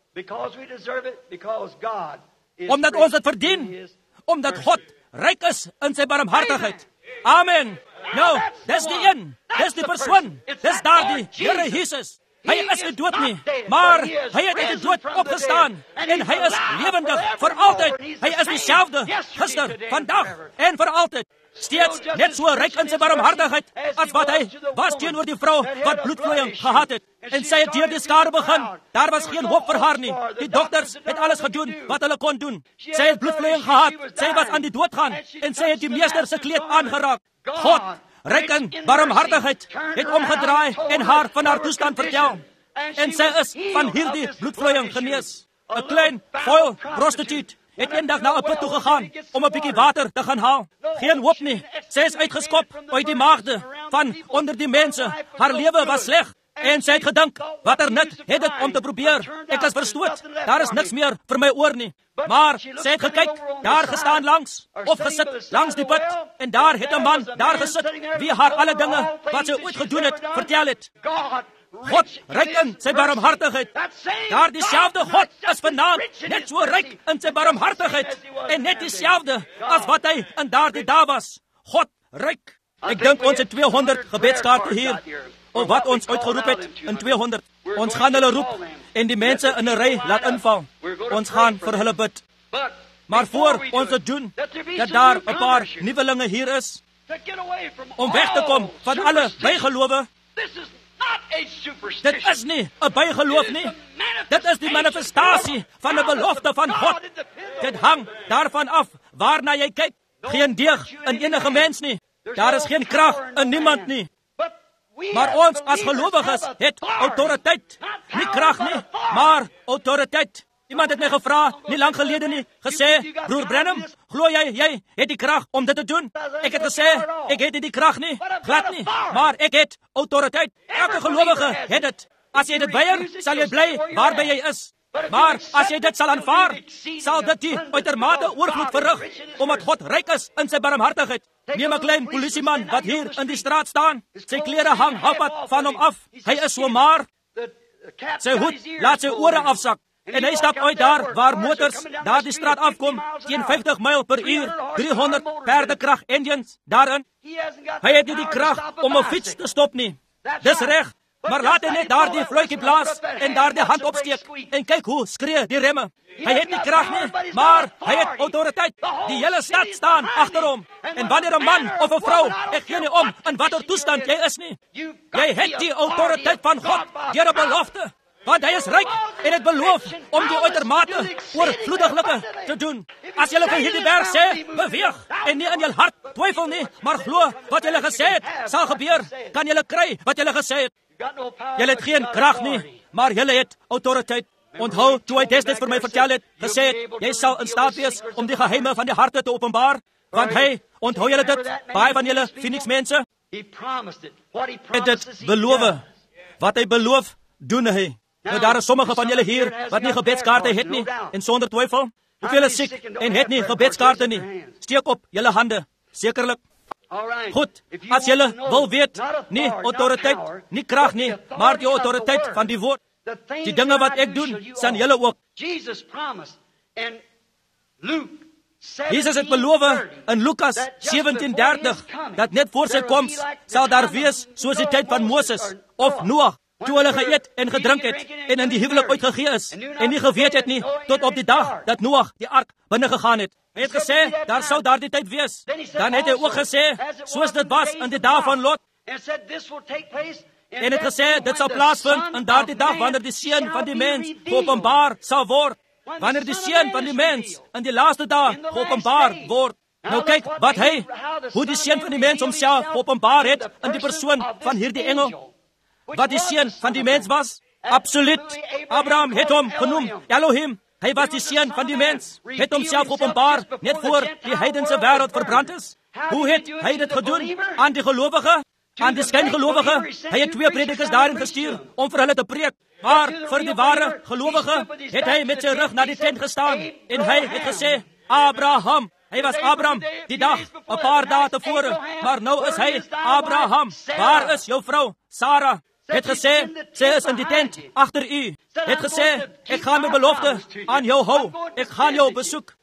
Omdat ons dit verdien, omdat God ryk is in sy barmhartigheid. Amen. Nou, dis die een, dis die persoon, dis daardie Here Jesus. Hy is nie dood nie, maar hy het uit die dood opgestaan en hy is lewendig vir altyd. Hy is dieselfde gister, vandag en vir altyd. Steeds net so ryk in sy barmhartigheid as wat hy was teenoor die vrou wat bloedvloeiing gehad het. En sy het deur die skare begin. Daar was geen hoop vir haar nie. Die dokters het alles gedoen wat hulle kon doen. Sy het bloedvloeiing gehad. Sy was aan die dood gaan en sy het die meester se kleed aangeraak. God, ryk in barmhartigheid, het omgedraai en haar van haar toestand vertel. En sy is van hierdie bloedvloeiing genees. 'n Klein, vuil prostituut het eendag na 'n put toe gegaan om 'n bietjie water te gaan haal. Geen hoop nie. Sy is uitgeskop uit die maagde van onder die mense. Haar lewe was sleg. En sy het gedink, watter nut het dit om te probeer? Ek is verstoot. Daar is niks meer vir my oor nie. Maar sy het gekyk, daar gestaan langs, of gesit langs die put. En daar het 'n man daar gesit, wie haar alle dinge wat sy ooit gedoen het, vertel het. God, ryk in sy barmhartigheid. Daar dieselfde God is vanaand net so ryk in sy barmhartigheid. En net dieselfde as wat hy in daardie dae was. God, ryk. Ek dink ons het 200 gebedskaarte hier. Of wat ons uitgeroep het in 200. Ons gaan hulle roep en die mense in 'n ry laat inval. Ons gaan vir hulle bid. Maar voor ons dit doen, dat daar 'n paar nuwelinge hier is om weg te kom van alle bygelowe. Dit is nie 'n bygeloof nie. Dit is die manifestasie van 'n belofte van God. Dit hang daarvan af waarna jy kyk. Geen deeg in enige mens nie. Daar is geen krag in niemand nie. Maar ons as gelowiges het autoriteit. Nie krag nie, maar autoriteit. Iemand het my gevra, nie lang gelede nie, gesê, broer Branham, glo jy het die krag om dit te doen? Ek het gesê, ek het nie die krag nie, glad nie, maar ek het autoriteit. Elke gelowige het dit. As jy dit weier, sal jy bly waarby jy is. Maar as jy dit sal aanvaar, sal dit die uitermate oorvloed verrig, omdat God ryk is in sy barmhartigheid. Neem 'n klein polisieman wat hier in die straat staan. Sy klere hang halfpad van hom af. Hy is so maar. Sy hoed laat sy ore afsak. En hy stap uit daar waar motors daar die straat afkom teen 50 myl per uur, 300 perdekrag engines daarin. Hy het nie die krag om 'n fiets te stop nie. Dis reg. Maar laat hy net daar die fluitjie blaas en daar die hand opsteek en kyk hoe skree die remme. Hy het nie krag nie, maar hy het autoriteit. Die hele stad staan agter hom. En wanneer 'n man of 'n vrou, ek gee nie om in watter toestand jy is nie, jy het die autoriteit van God deur 'n belofte. Want hy is ryk en het beloof om die uitermate oorvloediglike te doen. As jy vir hierdie berg sê, beweeg en nie in jou hart twyfel nie, maar glo wat jy gesê het sal gebeur, kan jy kry wat jy gesê het. Jy het geen krag nie, maar jy het autoriteit. Onthou, toe hy destyds vir my vertel het, gesê het, jy sal in staat wees om die geheime van die harte te openbaar. Want hy, onthou julle dit, baie van julle Phoenix mense, het dit beloof. Wat hy beloof, doen hy. Nou daar is sommige van julle hier, wat nie gebedskaarte het nie, en sonder twyfel, hoeveel is siek, en het nie gebedskaarte nie. Steek op julle hande, sekerlik. Goed, as julle wil weet, nie autoriteit, nie krag nie, maar die autoriteit van die woord. Die dinge wat ek doen, sal julle ook. Jesus het beloof in Lukas 17:30, dat net voor sy koms, sal daar wees, soos die tyd van Moses, of Noag, toe hulle geëet en gedrink het, en in die huwelik uitgegee is, en nie geweet het nie, tot op die dag, dat Noag die ark binne gegaan het. Hy het gesê, daar sou daar die tyd wees. Dan het hy ook gesê, soos dit was in die dag van Lot, en het gesê, dit sal plaasvind in daardie dag, wanneer die seun van die mens geopenbaar sal word. Wanneer die seun van die mens in die laaste dag geopenbaar word. Nou kyk, wat hy, hoe die seun van die mens homself geopenbaar het, in die persoon van hierdie engel. Wat die seun van die mens was? Absoluut. Abraham het hom genoem Elohim. Hy was die seun van die mens. Het homself geopenbaar net voor die heidense wêreld verbrand is. Hoe het hy dit gedoen? Aan die gelowige, aan die skyngelowige. Hy het 2 predikers daarin gestuur om vir hulle te preek. Maar vir die ware gelowige het hy met sy rug na die tent gestaan en hy het gesê, Abraham. Hy was Abraham die dag, 'n paar dae tevore, maar nou is hy Abraham. Waar is jou vrou, Sarah? Het gesê, sy is in die tent agter u. Het gesê, ek gaan my belofte aan jou hou. Ek gaan jou besoek.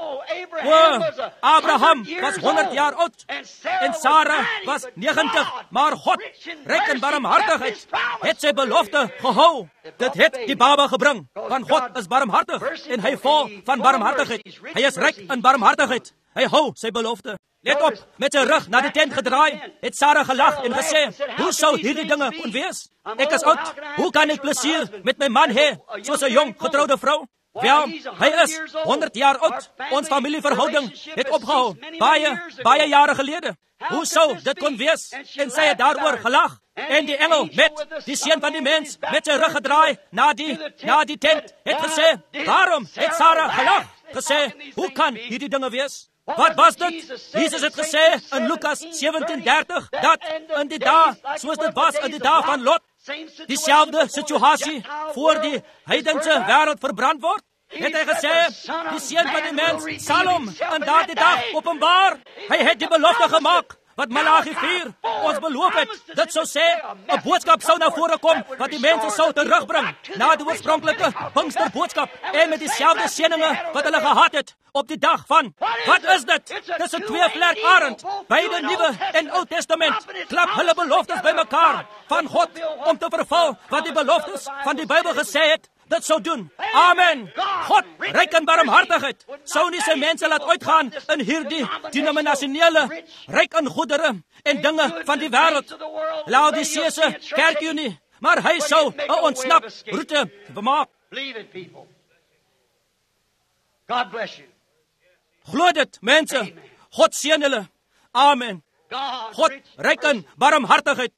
Abraham was 100 jaar oud en Sarah was 90, maar God, ryk in barmhartigheid, het sy belofte gehou. Dit het die baba gebring, want God is barmhartig en hy vol van barmhartigheid. Hy is ryk in barmhartigheid. Hy hou sy belofte. Let op, met sy rug na die tent gedraai, het Sarah gelag en gesê, hoe sou hierdie dinge kon wees? Ek is oud, hoe kan ek plesier met my man hê, soos 'n jong getrouwde vrou? Wel, hy is 100 jaar oud. Ons familieverhouding het opgehou, baie jare gelede. Hoe sou dit kon wees? En sy het daaroor gelag. En die engel met die seun van die mens, met sy rug gedraai, na die tent, het gesê, waarom het Sarah gelag? Gesê, hoe kan hierdie dinge wees? Wat was dit? Jesus het gesê in Lukas 17:30, dat in die dag, soos dit was in die dag van Lot, dieselfde situasie voor die heidense wêreld verbrand word. Het hy gesê, die seun van die mens sal hom in daardie dag openbaar. Hy het die belofte gemaak, wat Malagi 4 ons beloof het. Dit sou sê, 'n boodskap sou na vore kom, wat die mense sou terugbring, na die oorspronklike Pinksterboodskap, en met dieselfde seëninge wat hulle gehad het, op die dag van, wat is dit? Dis 'n tweevlerk arend, beide Nuwe en Ou Testament, klap hulle beloftes bymekaar, van God, om te vervul, wat die beloftes van die Bybel gesê het, dit sou doen. Amen. God, ryk in barmhartigheid, sou nie sy mense laat uitgaan in hierdie denominasionele, ryk in goedere en dinge van die wêreld. Laodicese kerkunie, maar hy sou 'n ontsnaproete bemaak. Glo dit, mense. God seën julle. Amen. God, ryk in barmhartigheid.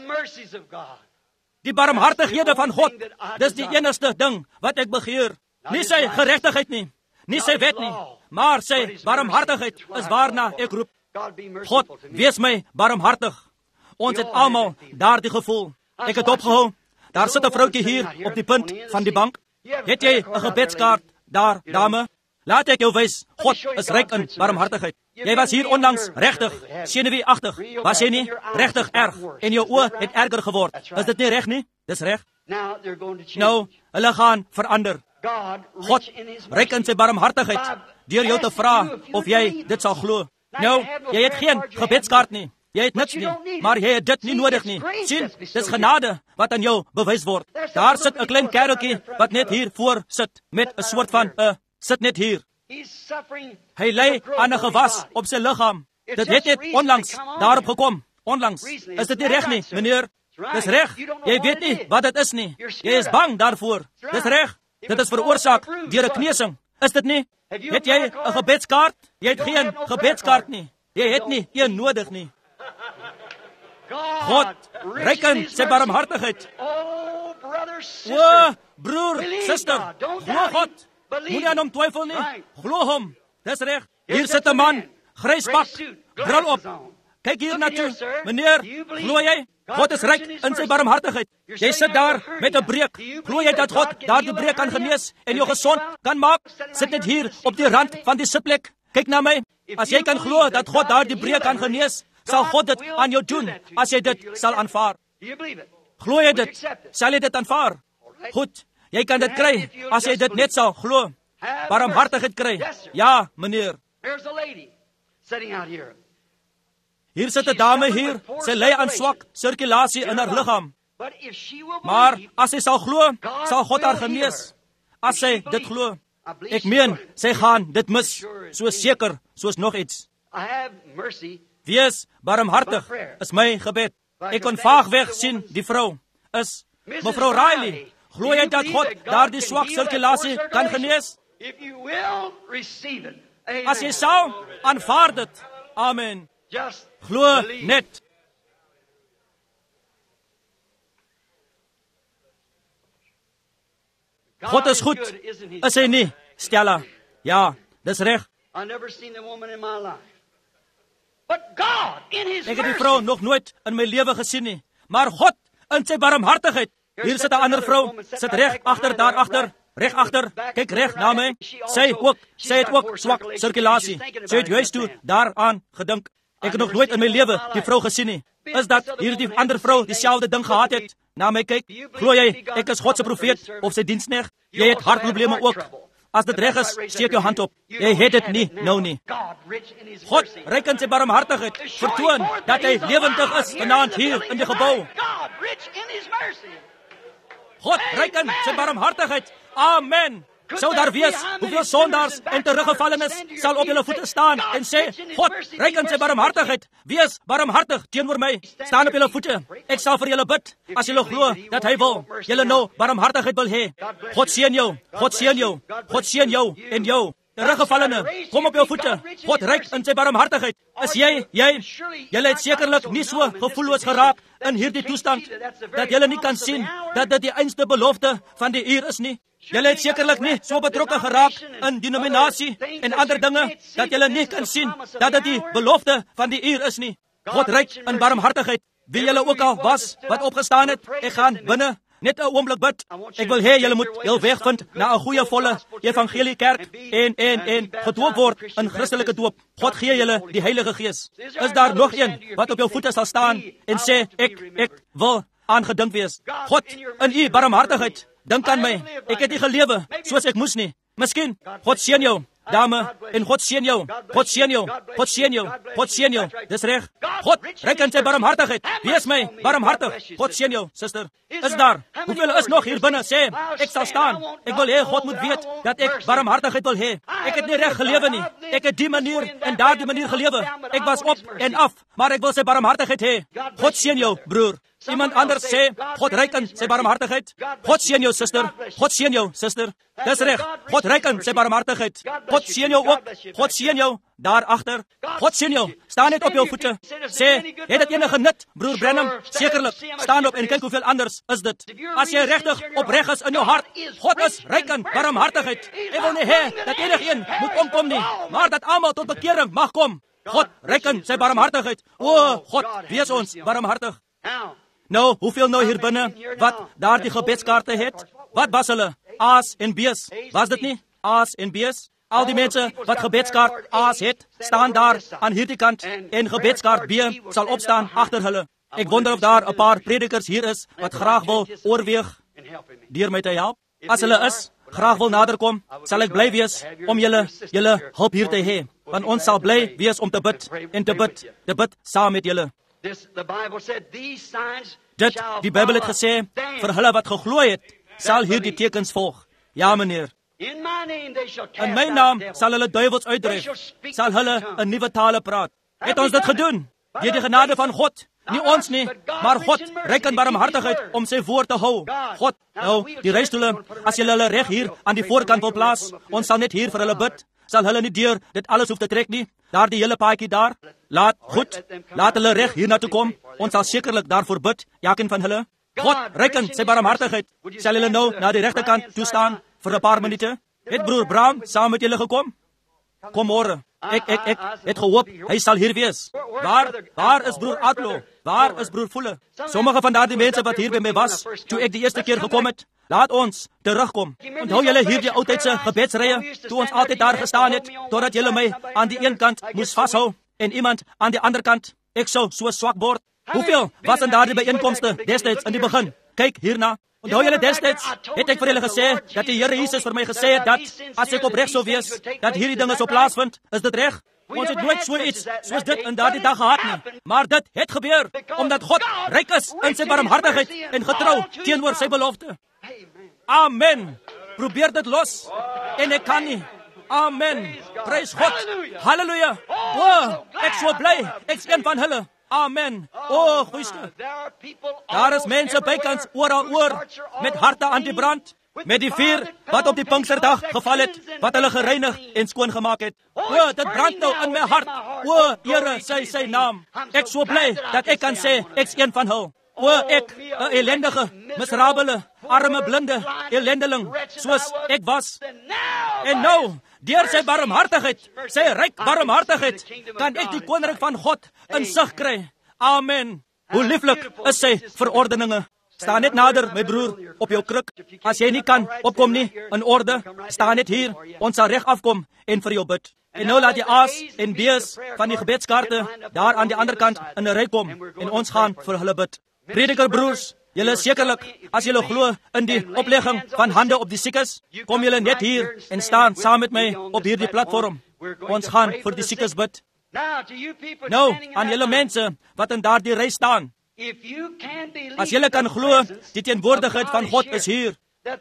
Die barmhartighede van God, dis die enigste ding wat ek begeer. Nie sy geregtigheid nie, nie sy wet nie, maar sy barmhartigheid is waarna ek roep. God, wees my barmhartig. Ons het almal daardie gevoel. Ek het opgehou. Daar sit 'n vroutjie hier op die punt van die bank. Het jy 'n gebedskaart daar, dame? Laat ek jou wys, God is ryk in barmhartigheid. Jy was hier onlangs regtig senuweeagtig. Was jy nie? Regtig erg. En jou oë het erger geword. Is dit nie reg nie? Dis reg. Nou, hulle gaan verander. God, ryk in sy barmhartigheid, deur jou te vra of jy dit sal glo. Nou, jy het geen gebedskaart nie. Jy het niks nie, maar jy het dit nie nodig nie. Sien, dis genade wat aan jou bewys word. Daar sit 'n klein kereltjie wat net hier voor sit, met 'n soort van sit net hier. Hy ly aan 'n gewas op sy liggaam. Dit het net onlangs daarop gekom. Onlangs. Is dit nie reg nie, meneer? Dis reg. Jy weet nie wat dit is nie. Jy is bang daarvoor. Dis reg. Dit is veroorsaak deur 'n kneusing. Is dit nie? Het jy 'n gebedskaart? Jy het geen gebedskaart nie. Jy het nie een nodig nie. God, ryk in sy barmhartigheid. O, broer, suster, glo God. Moenie aan hom twyfel nie. Glo hom. Dis reg. Hier sit 'n man grys pak, bril op. Kyk hier na toe, meneer, glo jy? God is ryk in sy barmhartigheid. Jy sit daar met 'n breek. Glo jy dat God daardie breek kan genees en jou gesond kan maak? Sit net hier op die rand van die sitplek. Kyk na my. As jy kan glo dat God daardie breek kan genees, sal God dit aan jou doen as jy dit sal aanvaar. Glo jy dit? Sal jy dit aanvaar? Goed, jy kan dit kry as jy dit net sal glo. Barmhartigheid kry. Ja, meneer. Hier sit 'n dame hier, sy ly aan swak sirkulasie in haar liggaam. Maar as sy sal glo, sal God haar genees. As sy dit glo. Ek meen, sy gaan dit mis, so seker soos nog iets. Wees barmhartig is my gebed. Ek kon vaagweg sien die vrou is mevrou Riley. Glo jy dat God daardie swak sirkulasie kan genees? As jy sal, aanvaar dit. Amen. Glo net. God is goed, is hy nie, Stella? Ja, dis reg. Ek het die vrou nog nooit in my lewe gesien nie, maar God in sy barmhartigheid. Hier sit 'n ander vrou, sit reg agter daar agter. Reg agter, kyk reg na my. Sy het ook swak sirkulasie. Sy het juist toe daaraan gedink. Ek het nog nooit in my lewe die vrou gesien nie. Is dat hierdie ander vrou dieselfde ding gehad het? Na my kyk, glo jy ek is God se profeet of sy diensknegt? Jy het hartprobleme ook. As dit reg is, steek jou hand op. Jy het dit nie, nou nie. God ryk in sy barmhartigheid vertoon dat hy lewendig is vanaand hier in die gebou. God ryk in sy barmhartigheid. Amen. Sou daar wees hoeveel sondaars en teruggevallenes sal op julle voete staan en sê, God, ryk in sy barmhartigheid, wees barmhartig teenoor my. Staan op julle voete. Ek sal vir julle bid as julle glo dat hy wil. Julle nou barmhartigheid wil hê. God seën jou. God seën jou. God seën jou en jou. Teruggevallene, kom op jou voete. God ryk in sy barmhartigheid. Is jy het sekerlik nie so gevoelloos geraak in hierdie toestand dat jy nie kan sien dat dit die einste belofte van die uur is nie. Julle het sekerlik nie so betrokke geraak in denominasie en ander dinge dat julle nie kan sien dat dit die belofte van die uur is nie. God ryk in barmhartigheid. Wie julle ook al was wat opgestaan het, ek gaan binne net 'n oomblik bid. Ek wil hê julle moet heel weg vind na 'n goeie volle evangelie kerk en gedoop word in Christelike doop. God gee julle die Heilige Gees. Is daar nog een wat op jou voete sal staan en sê ek wil aangedink wees? God in u barmhartigheid. Dink aan my, ek het nie gelewe soos ek moes nie. Miskien, God seën jou, dame, en God seën jou, God seën jou, God seën jou, God seën jou. Dis reg. God ryk in sy barmhartigheid. Wees my barmhartig. God seën jou, suster. Is daar? Hoeveel is nog hier binne? Sê, ek sal staan. Ek wil hê God moet weet dat ek barmhartigheid wil hê. Ek het nie reg gelewe nie. Ek het die manier en daardie manier gelewe. Ek was op en af, maar ek wil sy barmhartigheid hê. God seën jou, broer. Iemand anders sê, God ryk in sy barmhartigheid. God seën jou, suster. God seën jou, suster. Dis reg. God ryk in sy barmhartigheid. God seën jou ook. God seën jou daar agter. God seën jou. Staan net op jou voete. Sê, het dit enige nut, broer Branham? Sekerlik. Staan op en kyk hoeveel anders is dit. As jy regtig opreg is in jou hart, God is ryk in barmhartigheid. Ek wil nie hê dat enigeen moet omkom nie, maar dat almal tot bekering mag kom. God ryk in sy barmhartigheid. O, God, wees ons barmhartig. Nou, hoeveel nou hier binne wat daardie gebedskaarte het? Wat was hulle? A's en B's. Was dit nie? A's en B's? Al die mense wat gebedskaart A's het, staan daar aan hierdie kant en gebedskaart B sal opstaan agter hulle. Ek wonder of daar 'n paar predikers hier is wat graag wil oorweeg deur my te help. As hulle is, graag wil naderkom, sal ek bly wees om julle hulp hier te hê. Want ons sal bly wees om te bid en te bid saam met julle. Dit, die Bybel het gesê, vir hulle wat geglo het, sal hierdie tekens volg. Ja, meneer. In my naam sal hulle duiwels uitdryf, sal hulle 'n nuwe tale praat. Het ons dit gedoen? Deur die genade van God. Nie ons nie, maar God ryk in barmhartigheid om sy woord te hou. God, nou, die reistoele, as julle hulle reg hier aan die voorkant wil plaas, ons sal net hier vir hulle bid. Sal hulle nie deur dit alles hoef te trek nie. Daar die hele paadjie daar. Laat hulle reg hier na toe kom. Ons sal sekerlik daarvoor bid, elkeen van hulle. God ryk in sy barmhartigheid. Sal hulle nou na die regterkant toe staan vir 'n paar minute? Het broer Brown saam met julle gekom? kom môre. Ek het gehoop, hy sal hier wees. Waar is broer Adlo? Waar is broer Fuller? Sommige van daardie mense wat hier by my was, toe ek die eerste keer gekom het, laat ons terugkom. Onthou julle hierdie oudtydse gebedsrye, toe ons altyd daar gestaan het, totdat julle my aan die een kant moes vashou, en iemand aan die ander kant. Ek sou so swak word. Hoeveel was in daardie byeenkomste destyds in die begin? Kyk hierna. Onthou julle destyds, het ek vir julle gesê, dat die Here Jesus vir my gesê het, dat as ek opreg sou wees, dat hierdie dinge sou plaasvind. Is dit reg? Ons het nooit so iets soos dit in daardie dag gehad nie. Maar dit het gebeur, omdat God ryk is in sy barmhartigheid en getrou teenoor sy belofte. Amen. Probeer dit los, en ek kan nie. Amen. Prys God. Halleluja. O, ek so bly, ek is een van hulle. Amen. O, goeieste. Daar is mense bykans oral oor, met harte aan die brand, met die vuur wat op die Pinksterdag geval het, wat hulle gereinig en skoon gemaak het. O, dit brand nou in my hart. O, Here, sy naam. Ek so bly dat ek kan sê, ek is een van hulle. O, ek, 'n ellendige, miserabele, arme, blinde, ellendeling, soos ek was. En nou, deur sy barmhartigheid, sy ryk barmhartigheid, kan ek die koninkryk van God in sig kry. Amen. Hoe lieflik is sy verordeninge. Sta net nader, my broer, op jou kruk. As jy nie kan opkom nie, in orde, sta net hier. Ons sal reg afkom en vir jou bid. En nou laat die A's en B's van die gebedskaarte daar aan die ander kant in 'n ry kom, en ons gaan vir hulle bid. Prediker broers, julle is sekerlik, as julle glo in die oplegging van hande op die siekes, kom julle net hier en staan saam met my op hierdie platform. Ons gaan vir die siekes bid. Nou, aan julle mense wat in daardie ry staan, as julle kan glo, die teenwoordigheid van God is hier,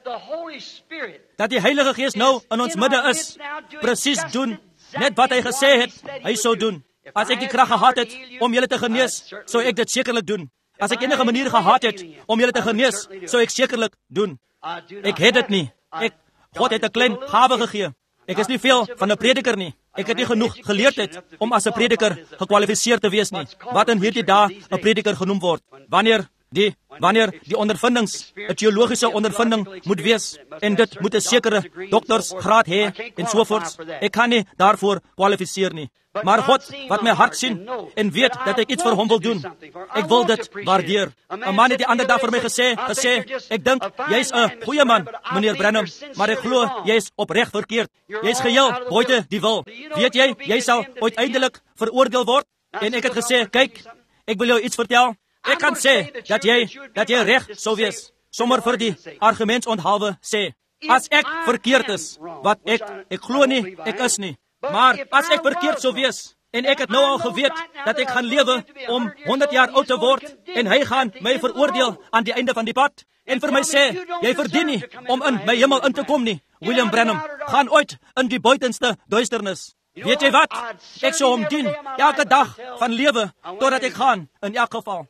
dat die Heilige Gees nou in ons midde is, presies doen, net wat hy gesê het, hy sou doen. As ek die krag gehad het om julle te genees, sou ek dit sekerlik doen. As ek enige manier gehad het om julle te genees, sou ek sekerlik doen. Ek het dit nie. God het 'n klein gawe gegee. Ek is nie veel van 'n prediker nie. Ek het nie genoeg geleerdheid om as 'n prediker gekwalifiseer te wees nie. Wat in hierdie dae 'n prediker genoem word. Wanneer die ondervindings 'n teologiese ondervinding moet wees en dit moet 'n sekere doktorsgraad hê en sovoorts. Ek kan nie daarvoor kwalifiseer nie. Maar God wat my hart sien en weet dat ek iets vir hom wil doen, ek wil dit waardeer. 'n Man het die ander dag vir my gesê, ek dink jy's 'n goeie man, meneer Branham, maar ek glo jy's opreg verkeerd. Jy's geheel buite die wil. Weet jy sal uiteindelik veroordeel word. En ek het gesê, kyk, ek wil jou iets vertel. Ek kan sê dat jy reg sou wees, sommer vir die argumentsonthalwe sê. As ek verkeerd is, wat ek glo nie, ek is nie. Maar as ek verkeerd sou wees, en ek het nou al geweet dat ek gaan lewe om 100 jaar oud te word, en hy gaan my veroordeel aan die einde van die pad, en vir my sê, jy verdien nie om in my hemel in te kom nie. William Branham, gaan ooit in die buitenste duisternis. Weet jy wat? Ek sou hom dien, elke dag van lewe, totdat ek gaan, in elk geval.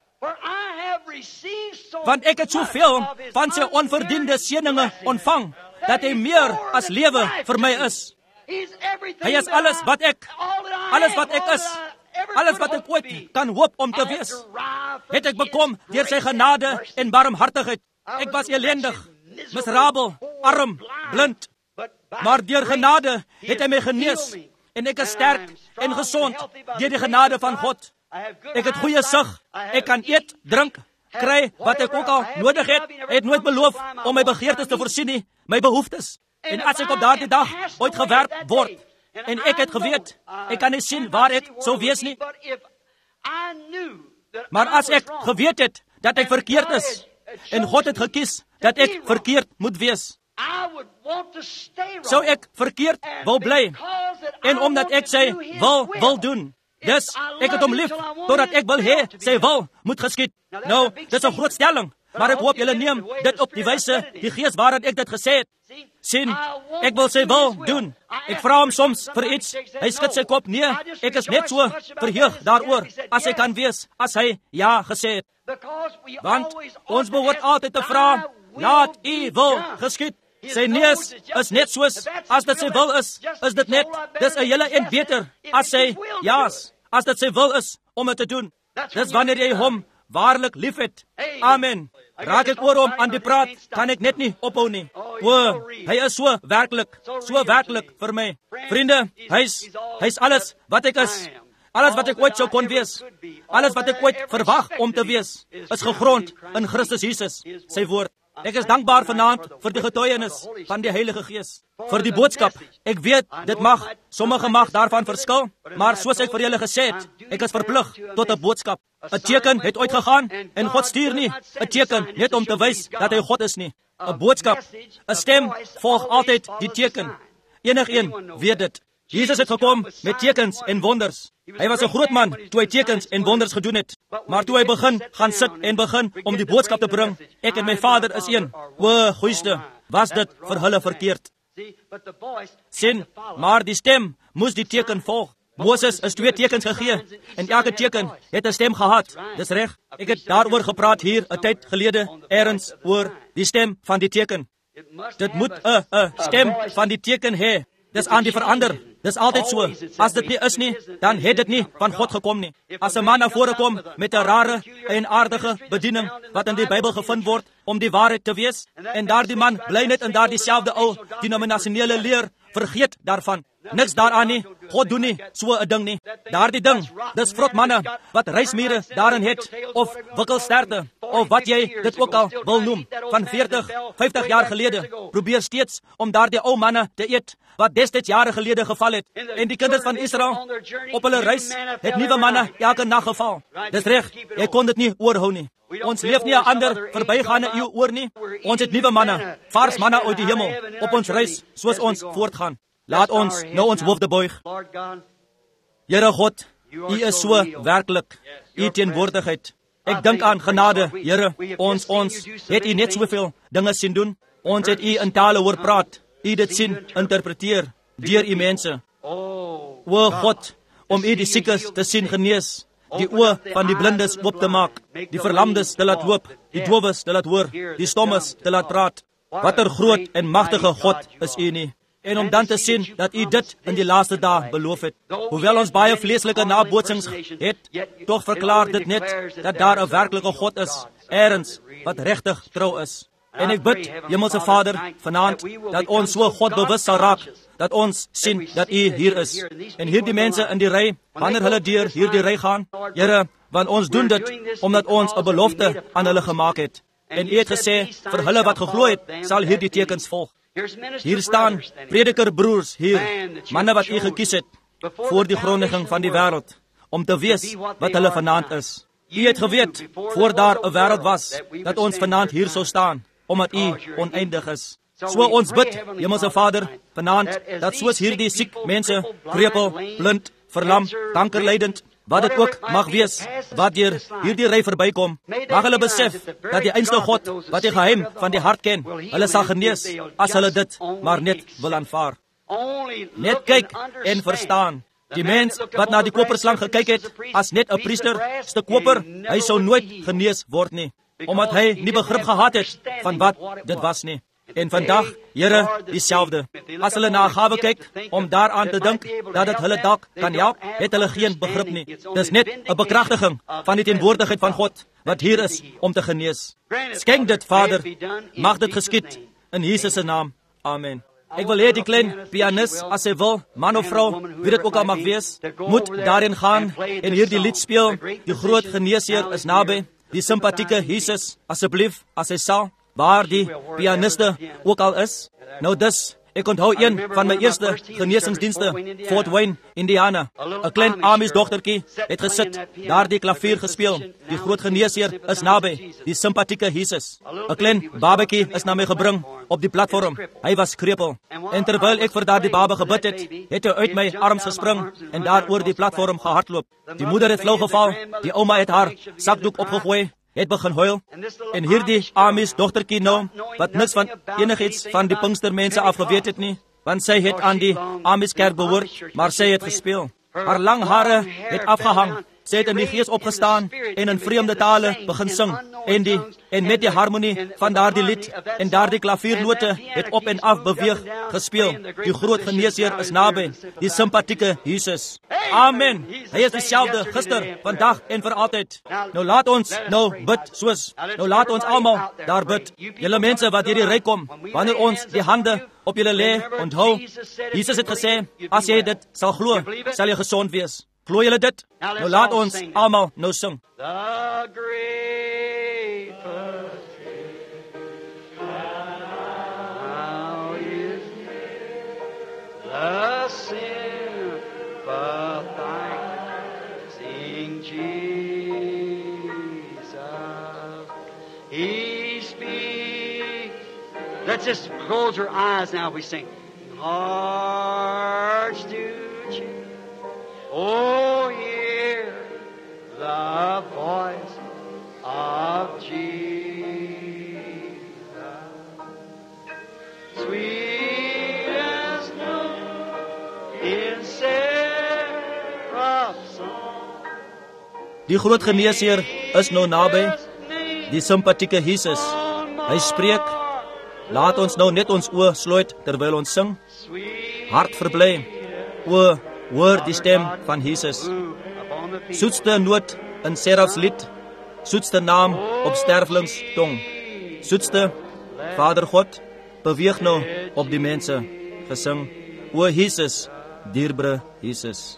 Want ek het soveel van sy onverdiende seëninge ontvang, dat hy meer as lewe vir my is. Hy is alles wat ek is, alles wat ek ooit kan hoop om te wees, het ek bekom deur sy genade en barmhartigheid. Ek was ellendig, miserabel, arm, blind, maar deur genade het hy my genees, en ek is sterk en gesond deur die genade van God. Ek het goeie sig, ek kan eet, drink, kry wat ek ook al nodig het. Hy het nooit beloof om my begeertes te voorsien nie, my behoeftes. En as ek op daardie dag ooit gewerp word, en ek het geweet, ek kan nie sien waar ek sou wees nie. Maar as ek geweet het, dat ek verkeerd is, en God het gekies, dat ek verkeerd moet wees, sou ek verkeerd wil bly, en omdat ek sy wil doen. Dus, ek het hom lief, totdat ek wil hê, sy wil moet geskied. Nou, dit is 'n groot stelling, maar ek hoop julle neem dit op die wyse, die gees waarin ek dit gesê het. Sien, ek wil sy wil doen. Ek vra hom soms vir iets, hy skud sy kop, nee, ek is net so verheug daaroor, as hy kan wees, as hy ja gesê het. Want, ons behoort altyd te vra, laat u wil geskied. Sy neus is net soos, as dit sy wil is dit net, dis 'n hele en beter, as sy ja's, as dit sy wil is, om het te doen. Dis wanneer jy hom waarlik lief het. Amen. Raak ek oor hom aan die praat, kan ek net nie ophou nie. Hy is so werklik vir my. Vriende, hy's alles wat ek is. Alles wat ek ooit sou kon wees. Alles wat ek ooit verwag om te wees, is gegrond in Christus Jesus, sy woord. Ek is dankbaar vanaand vir die getuienis van die Heilige Gees, vir die boodskap. Ek weet, sommige mag daarvan verskil, maar soos ek vir julle gesê het, ek is verplig tot 'n boodskap. 'n Teken het uitgegaan en God stuur nie 'n teken net om te wys dat hy God is nie. 'n Boodskap, 'n stem volg altyd die teken. Enigeen weet dit. Jesus het gekom met tekens en wonders. Hy was 'n groot man toe hy tekens en wonders gedoen het. Maar toe hy gaan sit en begin om die boodskap te bring, ek en my Vader is een. Goeiste, was dit vir hulle verkeerd. Sien, maar die stem moes die teken volg. Moses is 2 tekens gegee en elke teken het 'n stem gehad. Dis reg. Ek het daaroor gepraat hier 'n tyd gelede ergens oor die stem van die teken. Dit moet 'n stem van die teken hê. Dis aan die verander. Dis altyd so. As dit nie is nie, dan het dit nie van God gekom nie. As 'n man na vore kom met 'n rare en aardige bediening wat in die Bybel gevind word om die waarheid te wees, en daardie man bly net in daardie selfde ou denominasionele leer, vergeet daarvan. Niks daaraan nie. God doen nie so 'n ding nie. Daardie ding, dis vrot manne wat reismure daarin het, of wikkelsterte, of wat jy dit ook al wil noem, van 40, 50 jaar gelede, probeer steeds om daardie ou manne te eet, wat destyds jare gelede geval het. En die kinders van Israel, op hulle reis, het nuwe manne elke nag geval. Dis reg, jy kon dit nie oorhou nie. Ons leef nie 'n ander verbygaande eeu oor nie. Ons het nuwe manne, vars manne uit die hemel, op ons reis, soos ons voortgaan. Laat ons nou ons hoofde buig. Here God, U is so werklik, U teenwoordigheid. Ek dink aan genade, Here, ons het U net soveel dinge sien doen. Ons het U in tale hoor praat, U dit sien interpreteer deur U mense. O God, om U die siekes te sien genees, die oë van die blindes oop te maak, die verlamdes te laat loop, die dowes te laat hoor, die stommes te laat praat. Watter groot en magtige God is U nie. En om dan te sien dat U dit in die laaste dae beloof het. Hoewel ons baie vleeslike nabootsings het, tog verklaar dit net dat daar 'n werklike God is, ergens wat regtig trou is. En ek bid, Hemelse Vader, vanaand, dat ons so God bewus sal raak, dat ons sien dat U hier is. En hierdie mense in die ry, wanneer hulle deur hierdie ry gaan, Here, want ons doen dit omdat ons 'n belofte aan hulle gemaak het. En U het gesê, vir hulle wat geglo het, sal hierdie tekens volg. Hier staan predikerbroers hier, manne wat U gekies het voor die grondlegging van die wêreld, om te wees wat hulle vanaand is. U het geweet, voor daar 'n wêreld was, dat ons vanaand hier sou staan, omdat U oneindig is. So ons bid, Hemelse Vader, vanaand, dat soos hierdie siek mense, krepel, blind, verlam, kankerlydend, wat dit ook mag wees, wat deur hierdie ry verbykom, mag hulle besef, dat die einste God, wat die geheim van die hart ken, hulle sal genees, as hulle dit maar net wil aanvaar. Net kyk en verstaan. Die mens wat na die koperslang gekyk het, as net 'n priester, stuk koper, hy sou nooit genees word nie, omdat hy nie begrip gehad het van wat dit was nie. En vandag, Here, dieselfde. As hulle na 'n gawe kyk, om daaraan te dink dat dit hulle dalk kan help, het hulle geen begrip nie. Dis net 'n bekragtiging van die teenwoordigheid van God, wat hier is om te genees. Skenk dit, Vader, mag dit geskied, in Jesus se naam. Amen. Ek wil hê die klein pianis, as hy wil, man of vrou, wie dit ook al mag wees, moet daarin gaan en hierdie lied speel. Die groot geneesheer is naby. Die simpatieke Jesus, asseblief, as hy sal, waar die pianiste ook al is. Nou dis, ek onthou een van my eerste genesingsdienste, Fort Wayne, Indiana. 'n Klein Amish dogtertjie het gesit, daar die klavier gespeel. Die groot geneesheer is naby, die simpatieke Jesus. 'n Klein babatjie is na my gebring op die platform. Hy was krepel. En terwyl ek vir daardie baba gebid het, het hy uit my arms gespring en daar oor die platform gehardloop. Die moeder het flou geval, die ouma het haar sakdoek opgegooi, het begin huil, en hierdie Amish dogtertjie nou, wat niks van enigiets van die Pinkstermense afgeweet het nie, want sy het aan die Amish kerk behoort, maar sy het gespeel. Haar lang hare het afgehang, sy het in die gees opgestaan en in vreemde tale begin sing, en met die harmonie van daardie lied en daardie klaviernote het op en af beweeg gespeel. Die groot geneesheer is naby, die simpatieke Jesus. Amen. Hy is dieselfde gister, vandag en vir altyd. Nou laat ons bid nou laat ons almal daar bid. Julle mense wat hierdie ry kom, wanneer ons die hande op julle lê, onthou, Jesus het gesê, as jy dit sal glo, sal jy gesond wees. Glo julle dit? Nou laat ons almal nou sing. The great how is the sympathizing Jesus. He speaks. Let's just close our eyes now. We sing. Hearts to cheer. Oh, hear the voice of Jesus, sweet as milk in seraph's song. Die groot geneesheer is nou naby, die simpatieke Jesus. Hy spreek. Laat ons nou net ons oë sluit terwyl ons sing. Hart verbly. O, hoor die stem van Jesus. Soetste noot in serafs lied, soetste naam op stervelings tong. Soetste Vader God, beweeg nou op die mense gesing. O Jesus, dierbare Jesus.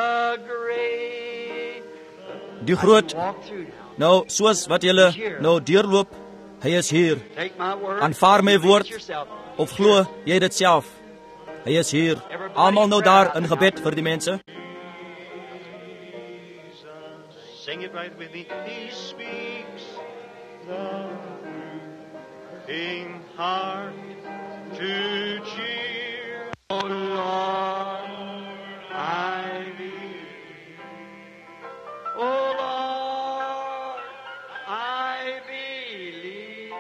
Die groot, nou soos wat julle nou deurloop, hy is hier. Aanvaar my woord, of glo jy dit self? Hy is hier. Almal nou daar in gebed vir die mense. Sing it right with me. He speaks the king heart to cheer. Oh Lord, I believe. Oh Lord, I believe.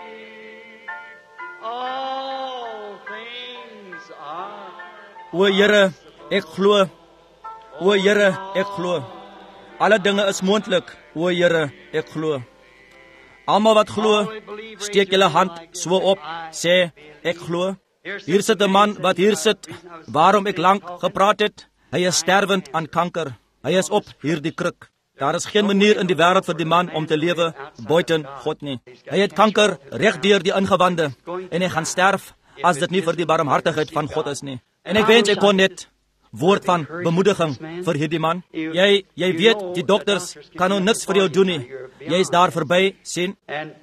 All things are. O Here, ek glo. O Here, ek glo. Alle dinge is moontlik, o Here, ek glo. Almal wat glo, steek julle hand so op, sê, ek glo. Hier sit 'n man wat hier sit, waarom ek lank gepraat het. Hy is sterwend aan kanker. Hy is op hierdie kruk. Daar is geen manier in die wêreld vir die man om te lewe buiten God nie. Hy het kanker reg deur die ingewande en hy gaan sterf as dit nie vir die barmhartigheid van God is nie. En ek wens ek kon net woord van bemoediging vir hierdie man. Jy weet, die dokters kan nou niks vir jou doen nie. Jy is daar verby, sien? En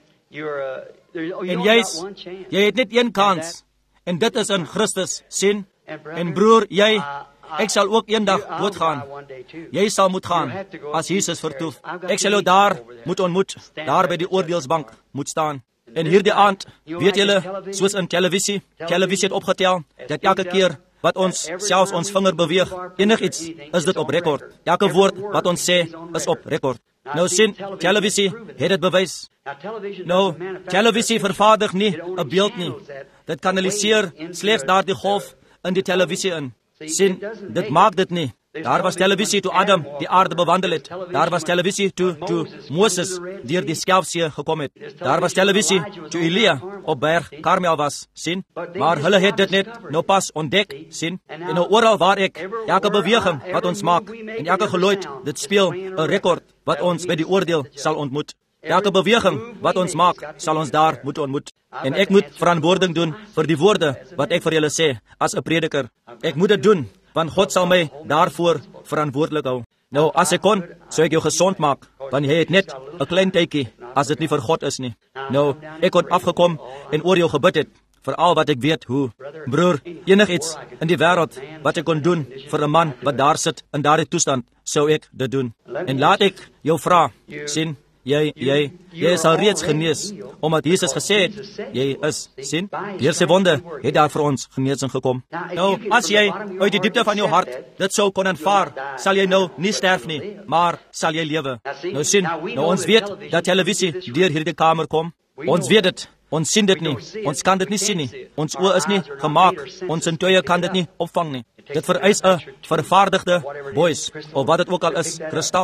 jy het net een kans. En dit is in Christus, sien? En broer, ek sal ook eendag doodgaan. Jy sal moet gaan, as Jesus vertoef. Ek sal jou daar moet ontmoet, daar by die oordeelsbank moet staan. En hierdie aand, weet julle, soos in televisie het opgetel, dat elke keer wat ons selfs ons vinger beweeg, enigiets is dit op rekord. Elke woord wat ons sê is op rekord. Nou sien, televisie het dit bewys. Nou, televisie vervaardig nie 'n beeld nie. Dit kanaliseer slegs daardie golf in die televisie in. Sien, dit maak dit nie. Daar was televisie toe Adam die aarde bewandel het. Daar was televisie toe Moses deur die Skelfsee gekom het. Daar was televisie toe Elia op berg Karmel was, sien? Maar hulle het dit net nou pas ontdek, sien? En nou oral waar ek, elke beweging wat ons maak, en elke geluid, dit speel 'n rekord wat ons by die oordeel sal ontmoet. Elke beweging wat ons maak, sal ons daar moet ontmoet. En ek moet verantwoording doen vir die woorde wat ek vir julle sê, as 'n prediker. Ek moet dit doen, want God sal my daarvoor verantwoordelik hou. Nou, as ek kon, sou ek jou gesond maak, want jy het net 'n klein tydjie, as dit nie vir God is nie. Nou, ek kon afgekom en oor jou gebid het, vir al wat ek weet hoe. Broer, enigiets in die wêreld wat ek kon doen vir 'n man wat daar sit in daardie toestand, sou ek dit doen. En laat ek jou vra, sien, jy is al reeds genees, omdat Jesus gesê het, jy is, sien? Deur sy wonde het daar vir ons genesing gekom. Nou, as jy uit die diepte van jou hart dit sou kon aanvaar, sal jy nou nie sterf nie, maar sal jy lewe. Nou sien, nou ons weet dat televisie deur hierdie kamer kom. Ons weet dit. Ons sien dit nie. Ons kan dit nie sien nie. Ons oë is nie gemaak. Ons sintuie kan dit nie opvang nie. Dit vereis 'n vervaardigde buis, of wat dit ook al is, kristal,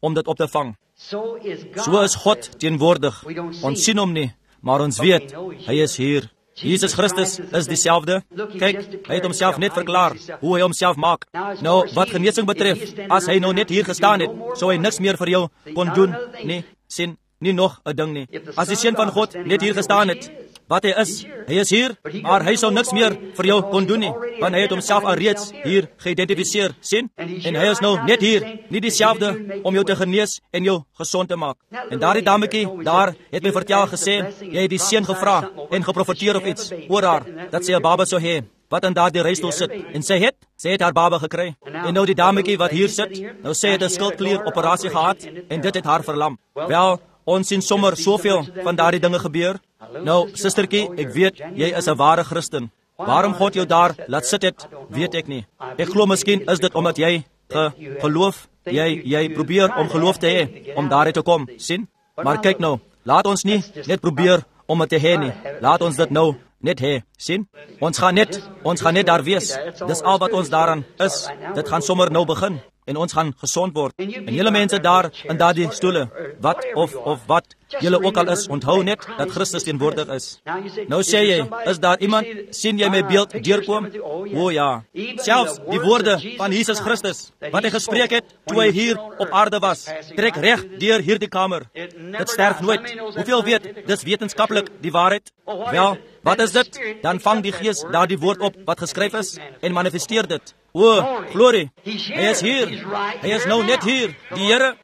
om dit op te vang. So So is God teenwoordig. Ons sien hom nie, maar ons weet, hy is hier. Jesus Christus is dieselfde. Kyk, hy het homself net verklaar, hoe hy homself maak. Nou, wat genesing betref, as hy nou net hier gestaan het, sou hy niks meer vir jou kon doen, nie, sien, nie nog 'n ding nie. As die Seun van God net hier gestaan het, wat hy is hier, maar hy sou niks meer vir jou kon doen nie, want hy het homself alreeds hier geïdentifiseer, sien? En hy is nou net hier, nie dieselfde om jou te genees en jou gesond te maak. En daardie dametjie daar het my vertel gesê, jy het die seun gevra en geprofeteer of iets oor haar, dat sy 'n baba sou hê, wat in daardie reistoel sit. En sy het haar baba gekry. En nou die dametjie wat hier sit, nou sy het 'n skildklier operasie gehad en dit het haar verlam. Wel, ons sien sommer soveel van daardie dinge gebeur. Nou, sustertjie, ek weet, jy is 'n ware Christen. Waarom God jou daar laat sit het, weet ek nie. Ek glo miskien is dit omdat jy geloof, jy probeer om geloof te hê, om daar te kom, sien? Maar kyk nou, laat ons nie net probeer om het te hê nie. Laat ons dit nou net hê, sien? Ons gaan net daar wees. Dis al wat ons daaraan is. Dit gaan sommer nou begin. En ons gaan gesond word. En julle mense daar in daardie stoele, wat of wat julle ook al is, onthou net dat Christus teenwoordig is. Nou sê jy, is daar iemand, sien jy my beeld deurkom? O ja, selfs die woorde van Jesus Christus, wat hy gespreek het, toe hy hier op aarde was, trek reg deur hierdie kamer. Dit sterf nooit. Hoeveel weet, dis wetenskaplik die waarheid? Wel, wat is dit? Dan vang die Gees daardie woord op wat geskryf is en manifesteer dit. O, glorie, hy is hier. Hy is nou net hier. Die Here,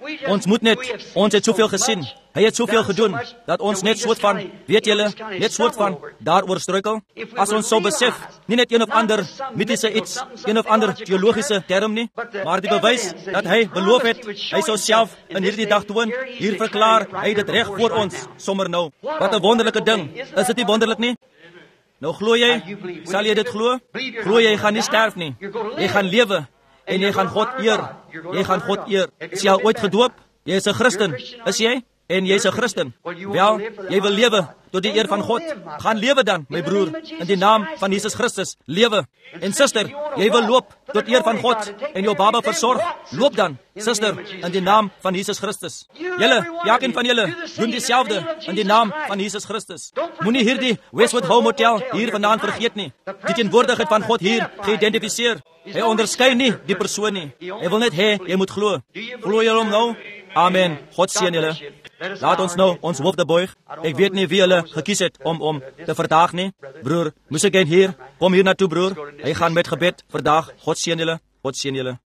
ons het soveel gesien. Hy het soveel gedoen, dat ons net soort van, weet julle, net soort van, daaroor struikel. As ons sou besef, nie net een of ander mythische iets, een of ander theologische term nie, maar die bewys dat hy beloof het, hy sou self in hierdie dag toon, hier verklaar, hy dit reg voor ons, sommer nou. Wat 'n wonderlike ding, is dit nie wonderlik nie? Nou glo jy, sal jy dit glo? Glo jy gaan nie sterf nie, jy gaan lewe, en jy gaan God eer. Is jy al ooit gedoop? Jy is 'n Christen, is jy? En jy is 'n Christen. Wel, jy wil lewe tot die eer van God. Gaan lewe dan, my broer, in die naam van Jesus Christus. Lewe. En suster, jy wil loop tot eer van God en jou baba versorg. Loop dan, suster, in die naam van Jesus Christus. Julle, elkeen van julle, doen dieselfde in die naam van Jesus Christus. Moenie hierdie Westwood Home Hotel hier vandaan vergeet nie. Die teenwoordigheid van God hier geïdentifiseer. Hy onderskei nie die persoon nie. Hy wil net hê jy moet glo. Glo jy hom nou? Amen. God seën julle. Laat ons nou ons hoofde buig. Ek weet nie wie hulle gekies het om te verdaag nie. Broer, moes ek hier? Kom hier na toe, broer. Hy gaan met gebed verdaag. God seën julle. God seën julle.